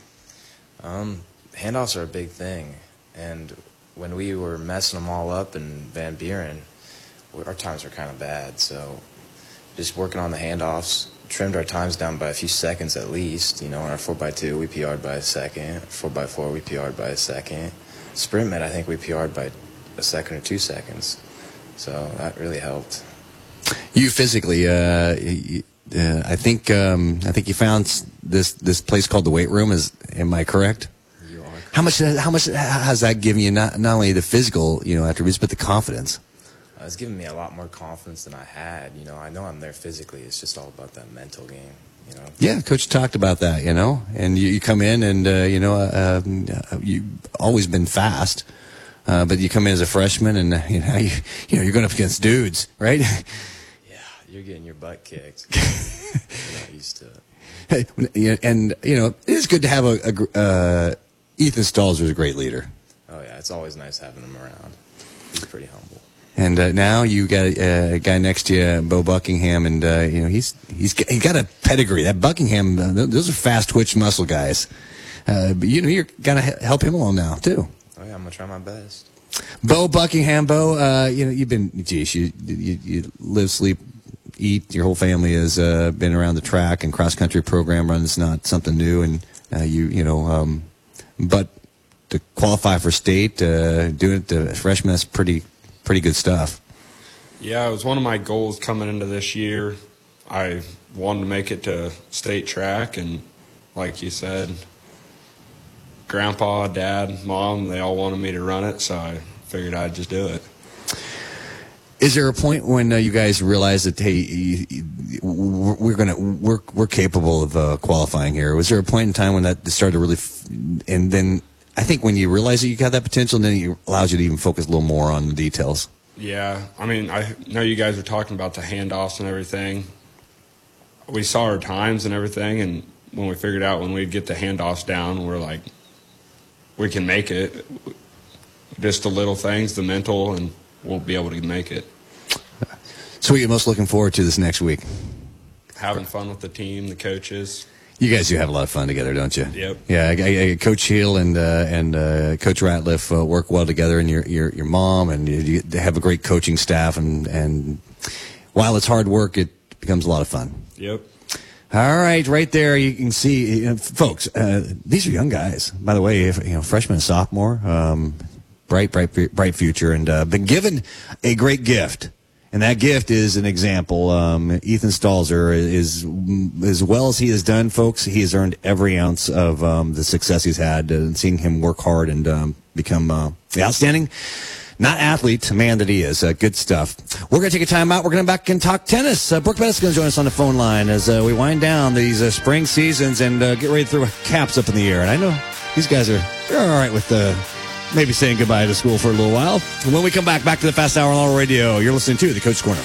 Um, handoffs are a big thing, and when we were messing them all up in Van Buren, our times were kind of bad. So just working on the handoffs, trimmed our times down by a few seconds at least. You know, on our four by two, we P R'd by a second. four by four, we P R'd by a second. Sprint met, I think we P R'd by a second or two seconds. So that really helped. You physically, uh, you, uh, I think, um, I think you found this this place called the weight room. Is am I correct? You are correct. How much? How much has that given you? Not not only the physical, you know, attributes, but the confidence. Uh, it's given me a lot more confidence than I had. You know, I know I'm there physically. It's just all about that mental game. You know. Yeah, Coach talked about that. You know, and you, you come in and uh, you know, uh, um, you've always been fast. Uh, but you come in as a freshman, and uh, you know you, you know you're going up against dudes, right? Yeah, you're getting your butt kicked. You're not used to it. Hey, and you know it's good to have a, a uh, Ethan Stalzer is a great leader. Oh yeah, it's always nice having him around. He's pretty humble. And uh, now you got a, a guy next to you, Bo Buckingham, and uh, you know he's he's he's got a pedigree. That Buckingham, uh, those are fast twitch muscle guys. Uh, but you know you're gonna help him along now too. Oh yeah, I'm gonna try my best. Bo Buckingham, Bo, uh, you know you've been, geez, you, you you live, sleep, eat. Your whole family has uh, been around the track and cross country program run. It's not something new, and uh, you you know, um, but to qualify for state, uh, doing it to freshman, that's pretty pretty good stuff. Yeah, it was one of my goals coming into this year. I wanted to make it to state track, and like you said, Grandpa, Dad, Mom, they all wanted me to run it, so I figured I'd just do it. Is there a point when uh, you guys realize that, hey, you, you, we're gonna we're we're capable of uh, qualifying here? Was there a point in time when that started to really, f- and then I think when you realize that you got that potential, then it allows you to even focus a little more on the details. Yeah, I mean, I know you guys were talking about the handoffs and everything. We saw our times and everything, and when we figured out when we'd get the handoffs down, we're like, we can make it. Just the little things, the mental, and we'll be able to make it. So what are you most looking forward to this next week? Having fun with the team, the coaches. You guys do have a lot of fun together, don't you? Yep. Yeah, I, I, Coach Hill and uh, and uh, Coach Ratliff uh, work well together, and your your your mom, and you, you have a great coaching staff, and and while it's hard work, it becomes a lot of fun. Yep. All right, right there you can see, you know, folks. Uh, these are young guys, by the way. If, you know, freshman and sophomore, um, bright, bright, bright future, and uh, been given a great gift, and that gift is an example. Um, Ethan Stalzer is, as well as he has done, folks. He has earned every ounce of um, the success he's had, and uh, seeing him work hard and um, become uh, the outstanding. Not athlete, man that he is. Uh, good stuff. We're going to take a time out. We're going to back and talk tennis. Uh, Brooke Bettis is going to join us on the phone line as uh, we wind down these uh, spring seasons and uh, get ready to throw caps up in the air. And I know these guys are they're all right with uh, maybe saying goodbye to school for a little while. And when we come back, back to the Fast Hour on All Radio, you're listening to the Coach's Corner.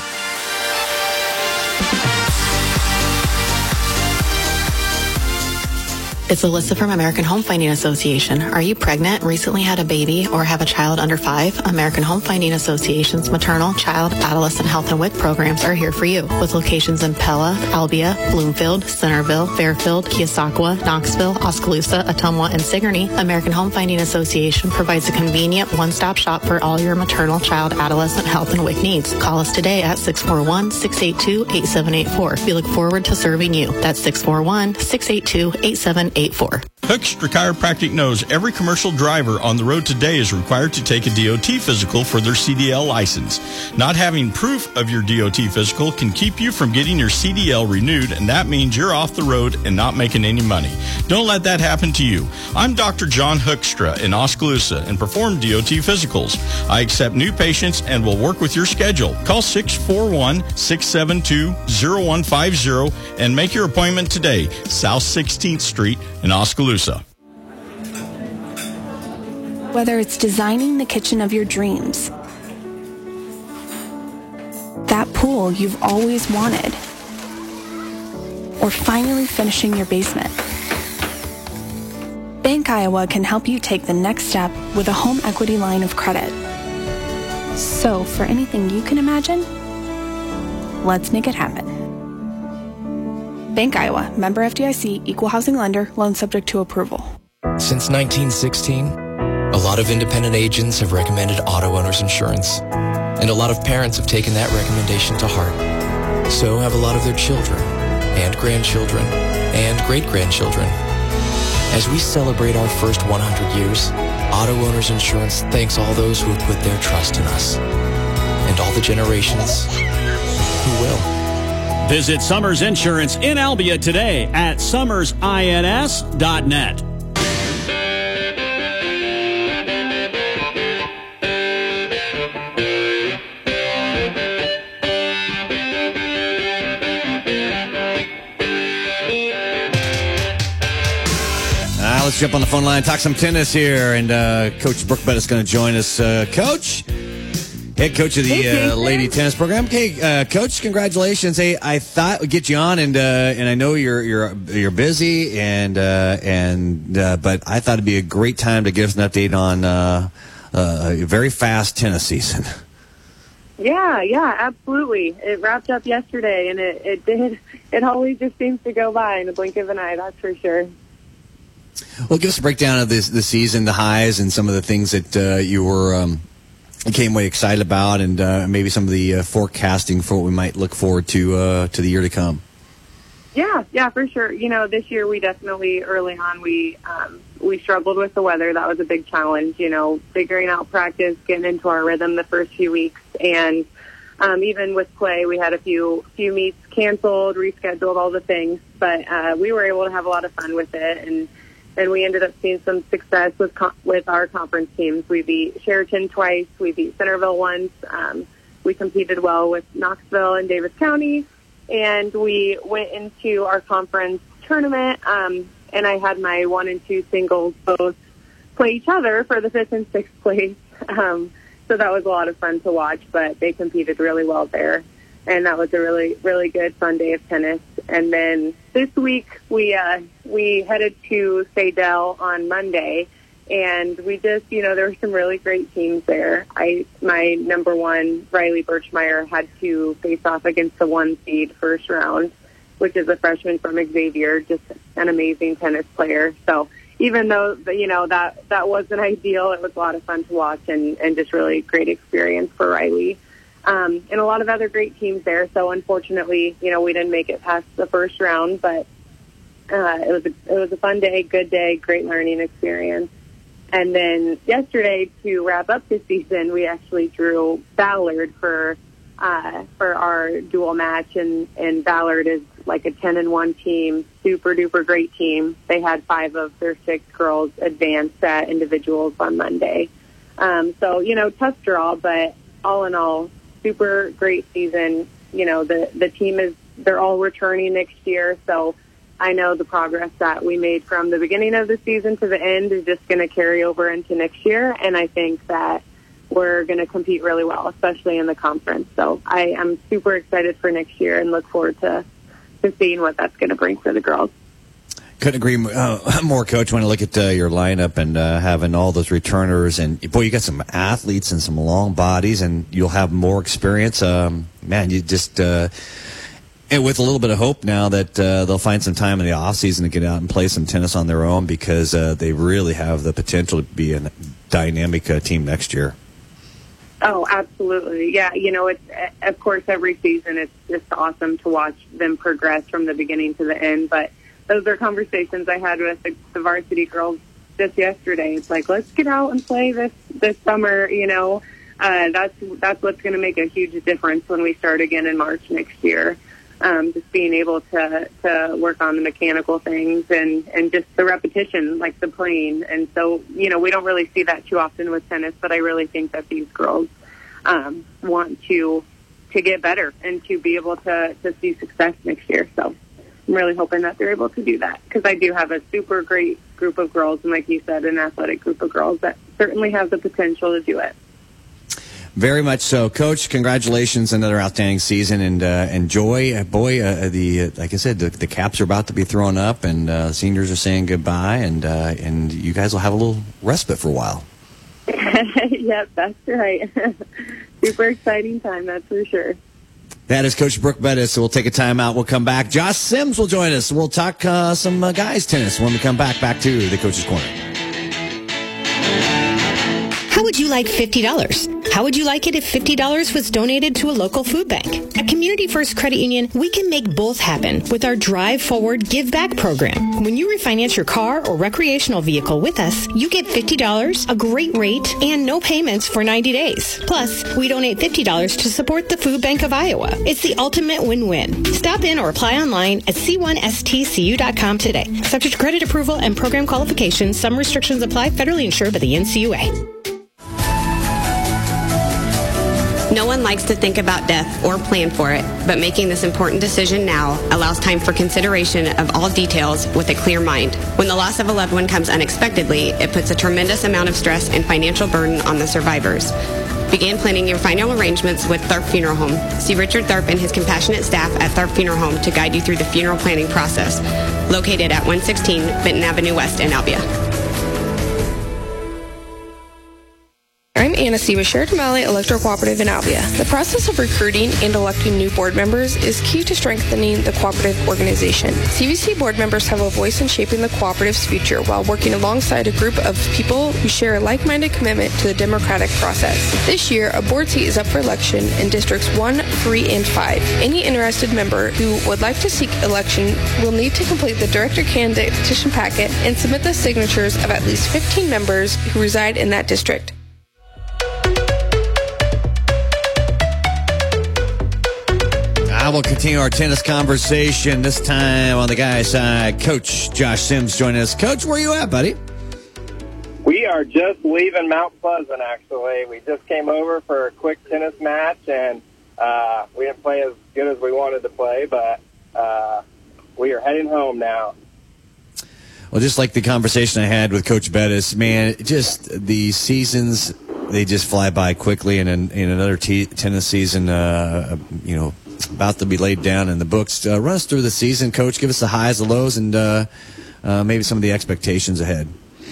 It's Alyssa from American Home Finding Association. Are you pregnant, recently had a baby, or have a child under five? American Home Finding Association's maternal, child, adolescent health and W I C programs are here for you. With locations in Pella, Albia, Bloomfield, Centerville, Fairfield, Keosauqua, Knoxville, Oskaloosa, Ottumwa, and Sigourney, American Home Finding Association provides a convenient one-stop shop for all your maternal, child, adolescent health and W I C needs. Call us today at six four one, six eight two, eight seven eight four. We look forward to serving you. That's six four one, six eight two, eight seven eight four. Hoekstra Chiropractic knows every commercial driver on the road today is required to take a D O T physical for their C D L license. Not having proof of your D O T physical can keep you from getting your C D L renewed, and that means you're off the road and not making any money. Don't let that happen to you. I'm Doctor John Hoekstra in Oskaloosa and perform D O T physicals. I accept new patients and will work with your schedule. Call six four one, six seven two, zero one five zero and make your appointment today. South sixteenth Street in Oskaloosa. Whether it's designing the kitchen of your dreams, that pool you've always wanted, or finally finishing your basement, Bank Iowa can help you take the next step with a home equity line of credit. So, for anything you can imagine, let's make it happen. Bank Iowa, member F D I C, equal housing lender, loan subject to approval. Since nineteen sixteen, a lot of independent agents have recommended auto owner's insurance, and a lot of parents have taken that recommendation to heart. So have a lot of their children, and grandchildren, and great-grandchildren. As we celebrate our first one hundred years, Auto Owners Insurance thanks all those who have put their trust in us, and all the generations who will. Visit Summers Insurance in Albia today at summers ins dot net. Uh, let's jump on the phone line, talk some tennis here, and uh, Coach Brooke Bett is going to join us. Uh, Coach, head coach of the uh, lady tennis program. Hey, uh, Coach, congratulations! Hey, I thought we'd get you on, and uh, and I know you're you're you're busy, and uh, and uh, but I thought it'd be a great time to give us an update on uh, uh, a very fast tennis season. Yeah, yeah, absolutely. It wrapped up yesterday, and it, it did. It always just seems to go by in a blink of an eye, that's for sure. Well, give us a breakdown of this the season, the highs, and some of the things that uh, you were um, came away excited about, and uh, maybe some of the uh, forecasting for what we might look forward to uh, to the year to come. Yeah, yeah, for sure. You know, this year we definitely early on we um, we struggled with the weather. That was a big challenge. You know, figuring out practice, getting into our rhythm the first few weeks, and um, even with play, we had a few few meets canceled, rescheduled, all the things. But uh, we were able to have a lot of fun with it, and and we ended up seeing some success with com- with our conference teams. We beat Sheraton twice. We beat Centerville once. Um, we competed well with Knoxville and Davis County. And we went into our conference tournament, um, and I had my one and two singles both play each other for the fifth and sixth place. Um, so that was a lot of fun to watch, but they competed really well there. And that was a really, really good, fun day of tennis. And then this week we uh, we headed to Sadell on Monday, and we just, you know, there were some really great teams there. I my number one, Riley Birchmeyer, had to face off against the one seed first round, which is a freshman from Xavier, just an amazing tennis player. So even though, you know, that, that wasn't ideal, it was a lot of fun to watch and, and just really great experience for Riley. Um, and a lot of other great teams there. So unfortunately, you know, we didn't make it past the first round, but uh, it was a, it was a fun day, good day, great learning experience. And then yesterday, to wrap up the season, we actually drew Ballard for uh, for our dual match, and, and Ballard is like a ten and one team, super duper great team. They had five of their six girls advance at individuals on Monday. Um, so, you know, tough draw, but all in all, super great season. You know, the, the team is, they're all returning next year, so I know the progress that we made from the beginning of the season to the end is just going to carry over into next year, and I think that we're going to compete really well, especially in the conference. So I am super excited for next year and look forward to, to seeing what that's going to bring for the girls. Couldn't agree uh, more, Coach, when I look at uh, your lineup and uh, having all those returners. And, boy, you got some athletes and some long bodies, and you'll have more experience. Um, man, you just uh, – and with a little bit of hope now that uh, they'll find some time in the offseason to get out and play some tennis on their own, because uh, they really have the potential to be a dynamic uh, team next year. Oh, absolutely. Yeah, you know, it's of course every season it's just awesome to watch them progress from the beginning to the end, but those are conversations I had with the, the varsity girls just yesterday. It's like, let's get out and play this this summer. You know, uh, that's that's what's going to make a huge difference when we start again in March next year. Um, just being able to to work on the mechanical things and and just the repetition, like the playing. And so, you know, we don't really see that too often with tennis, but I really think that these girls um, want to to get better and to be able to to see success next year. So I'm really hoping that they're able to do that, because I do have a super great group of girls, and like you said, an athletic group of girls that certainly have the potential to do it. Very much so, Coach. Congratulations, another outstanding season, and uh, enjoy. Uh, boy, uh, the uh, like I said, the, the caps are about to be thrown up, and uh, seniors are saying goodbye, and uh, and you guys will have a little respite for a while. Yep, that's right. Super exciting time, that's for sure. That is Coach Brooke Bettis. So we'll take a time out. We'll come back. Josh Sims will join us. We'll talk uh, some uh, guys tennis when we come back. Back to the Coach's Corner. How would you like fifty dollars? How would you like it if fifty dollars was donated to a local food bank? At Community First Credit Union, we can make both happen with our Drive Forward Give Back program. When you refinance your car or recreational vehicle with us, you get fifty dollars, a great rate, and no payments for ninety days. Plus, we donate fifty dollars to support the Food Bank of Iowa. It's the ultimate win-win. Stop in or apply online at c one s t c u dot com today. Subject to credit approval and program qualifications. Some restrictions apply. Federally insured by the N C U A. No one likes to think about death or plan for it, but making this important decision now allows time for consideration of all details with a clear mind. When the loss of a loved one comes unexpectedly, it puts a tremendous amount of stress and financial burden on the survivors. Begin planning your final arrangements with Tharp Funeral Home. See Richard Tharp and his compassionate staff at Tharp Funeral Home to guide you through the funeral planning process. Located at one sixteen Benton Avenue West in Albia. I'm Anna C. with Sheridan Valley Electric Cooperative in Albia. The process of recruiting and electing new board members is key to strengthening the cooperative organization. C V C board members have a voice in shaping the cooperative's future while working alongside a group of people who share a like-minded commitment to the democratic process. This year, a board seat is up for election in districts one, three, and five. Any interested member who would like to seek election will need to complete the director candidate petition packet and submit the signatures of at least fifteen members who reside in that district. I will continue our tennis conversation, this time on the guys' side. Coach Josh Sims joining us. Coach, where you at, buddy? We are just leaving Mount Pleasant, actually. We just came over for a quick tennis match, and uh, we didn't play as good as we wanted to play, but uh, we are heading home now. Well, just like the conversation I had with Coach Bettis, man, just the seasons, they just fly by quickly, and in, in another t- tennis season, uh, you know, about to be laid down in the books. Uh, run us through the season, Coach. Give us the highs, the lows, and uh, uh, maybe some of the expectations ahead.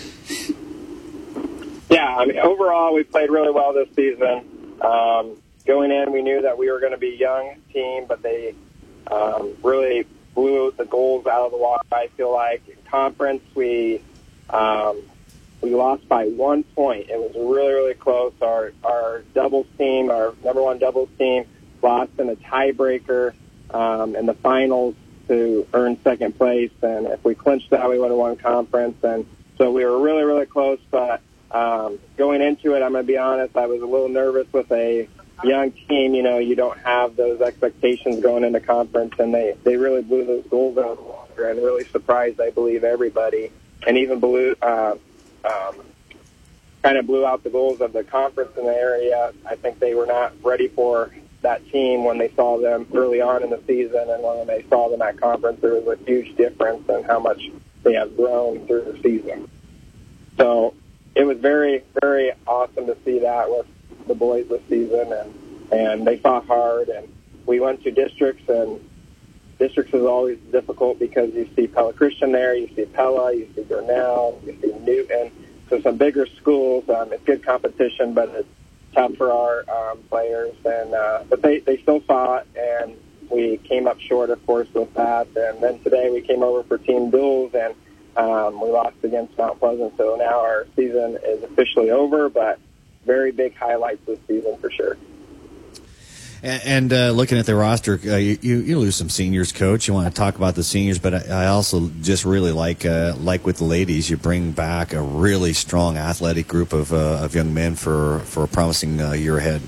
Yeah, I mean, overall, we played really well this season. Um, going in, we knew that we were going to be a young team, but they um, really blew the goals out of the water, I feel like. In conference, we um, we lost by one point. It was really, really close. Our, our doubles team, our number one doubles team, lost in a tiebreaker um, in the finals to earn second place. And if we clinched that, we would have won conference. And so we were really, really close. But um, going into it, I'm going to be honest, I was a little nervous with a young team. You know, you don't have those expectations going into conference. And they, they really blew those goals out of the water and really surprised, I believe, everybody. And even blew, uh, um, kind of blew out the goals of the conference in the area. I think they were not ready for that team when they saw them early on in the season, and when they saw them at conference, there was a huge difference in how much they have grown through the season. So it was very, very awesome to see that with the boys this season, and, and they fought hard, and we went to districts, and districts is always difficult because you see Pella Christian there, you see Pella, you see Grinnell, you see Newton, so some bigger schools. Um, it's good competition, but it's tough for our um, players, and uh, but they, they still fought, and we came up short, of course, with that. And then today we came over for team duels, and um, we lost against Mount Pleasant. So now our season is officially over, but very big highlights this season for sure. And, and uh, looking at the roster, uh, you, you lose some seniors, Coach. You want to talk about the seniors, but I, I also just really like, uh, like with the ladies, you bring back a really strong athletic group of uh, of young men for for a promising uh, year ahead.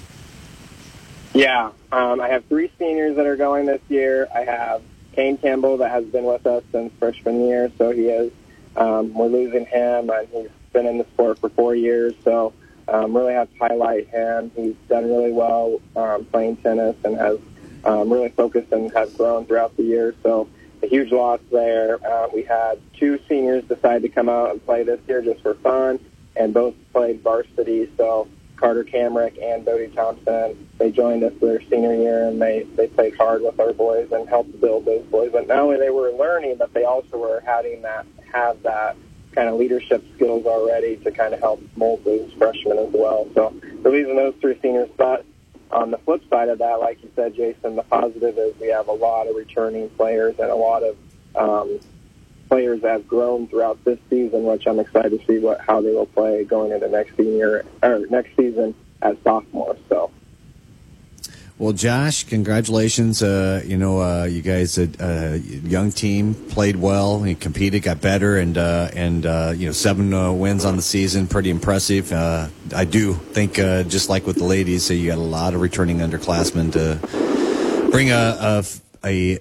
Yeah, um, I have three seniors that are going this year. I have Kane Campbell that has been with us since freshman year, so he is. Um, we're losing him, and he's been in the sport for four years, so. Um, really have to highlight him. He's done really well um, playing tennis and has um, really focused and has grown throughout the year. So a huge loss there. Uh, we had two seniors decide to come out and play this year just for fun, and both played varsity. So Carter Camrick and Bodie Thompson, they joined us their senior year, and they, they played hard with our boys and helped build those boys. But not only they were learning, but they also were having that have that kind of leadership skills already to kind of help mold those freshmen as well. So we're losing those three seniors. But on the flip side of that, like you said, Jason, the positive is we have a lot of returning players and a lot of um, players that have grown throughout this season, which I'm excited to see what how they will play going into next senior or next season as sophomores. So. Well, Josh, congratulations. Uh, you know, uh, you guys, a uh, uh, young team, played well. You competed, got better, and, uh, and uh, you know, seven uh, wins on the season, pretty impressive. Uh, I do think, uh, just like with the ladies, so you got a lot of returning underclassmen to bring a, a, a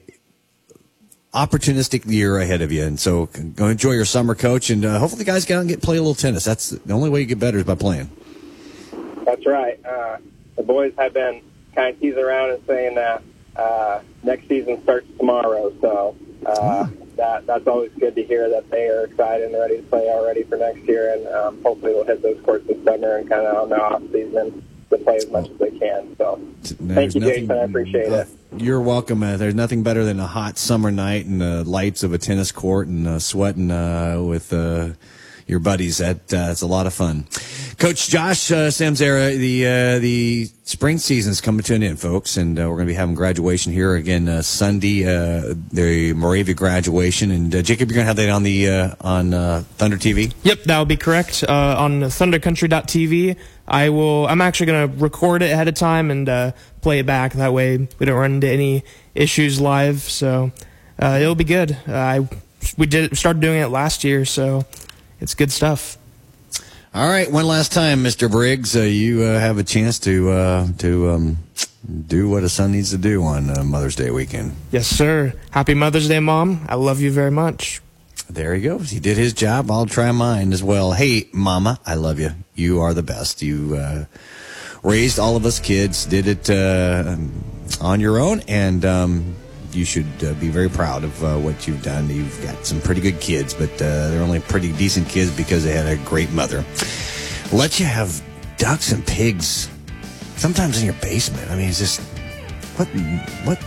opportunistic year ahead of you. And so go enjoy your summer, Coach, and uh, hopefully the guys get out and get play a little tennis. That's the only way you get better is by playing. That's right. Uh, the boys have been kind of teasing around and saying that uh, next season starts tomorrow. So uh, that that's always good to hear that they are excited and ready to play already for next year. And um, hopefully we'll hit those courts this summer and kind of on the off season to play as much as they can. So There's thank you, nothing, Jason. I appreciate uh, it. You're welcome. Uh, there's nothing better than a hot summer night and the lights of a tennis court and uh, sweating uh, with uh, your buddies. That uh, it's a lot of fun. Coach Josh uh, Samzera, the uh, the spring season's coming to an end, folks, and uh, we're going to be having graduation here again uh, Sunday, uh, the Moravia graduation. And uh, Jacob, you're going to have that on the uh, on uh, Thunder T V. Yep, that would be correct. Uh, on thunder country dot t v, I will. I'm actually going to record it ahead of time and uh, play it back. That way, we don't run into any issues live. So uh, it'll be good. Uh, I we did started doing it last year, so it's good stuff. All right, one last time, Mister Briggs, uh, you uh, have a chance to uh, to um, do what a son needs to do on uh, Mother's Day weekend. Yes, sir. Happy Mother's Day, Mom. I love you very much. There he goes. He did his job. I'll try mine as well. Hey, Mama, I love you. You are the best. You uh, raised all of us kids, did it uh, on your own, and um, you should uh, be very proud of uh, what you've done. You've got some pretty good kids, but uh, they're only pretty decent kids because they had a great mother. Let you have ducks and pigs sometimes in your basement. I mean, it's just, what, what?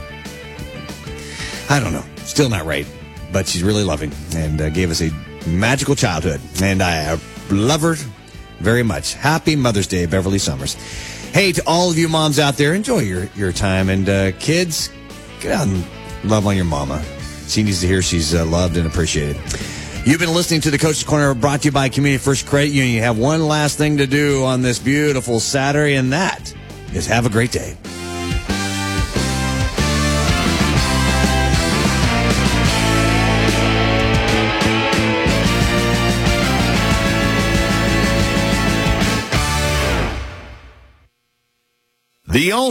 I don't know. Still not right, but she's really loving and uh, gave us a magical childhood, and I uh, love her very much. Happy Mother's Day, Beverly Summers. Hey, to all of you moms out there, enjoy your, your time, and uh, kids, get out and love on your mama. She needs to hear she's uh, loved and appreciated. You've been listening to the Coach's Corner, brought to you by Community First Credit Union. You have one last thing to do on this beautiful Saturday, and that is have a great day. The only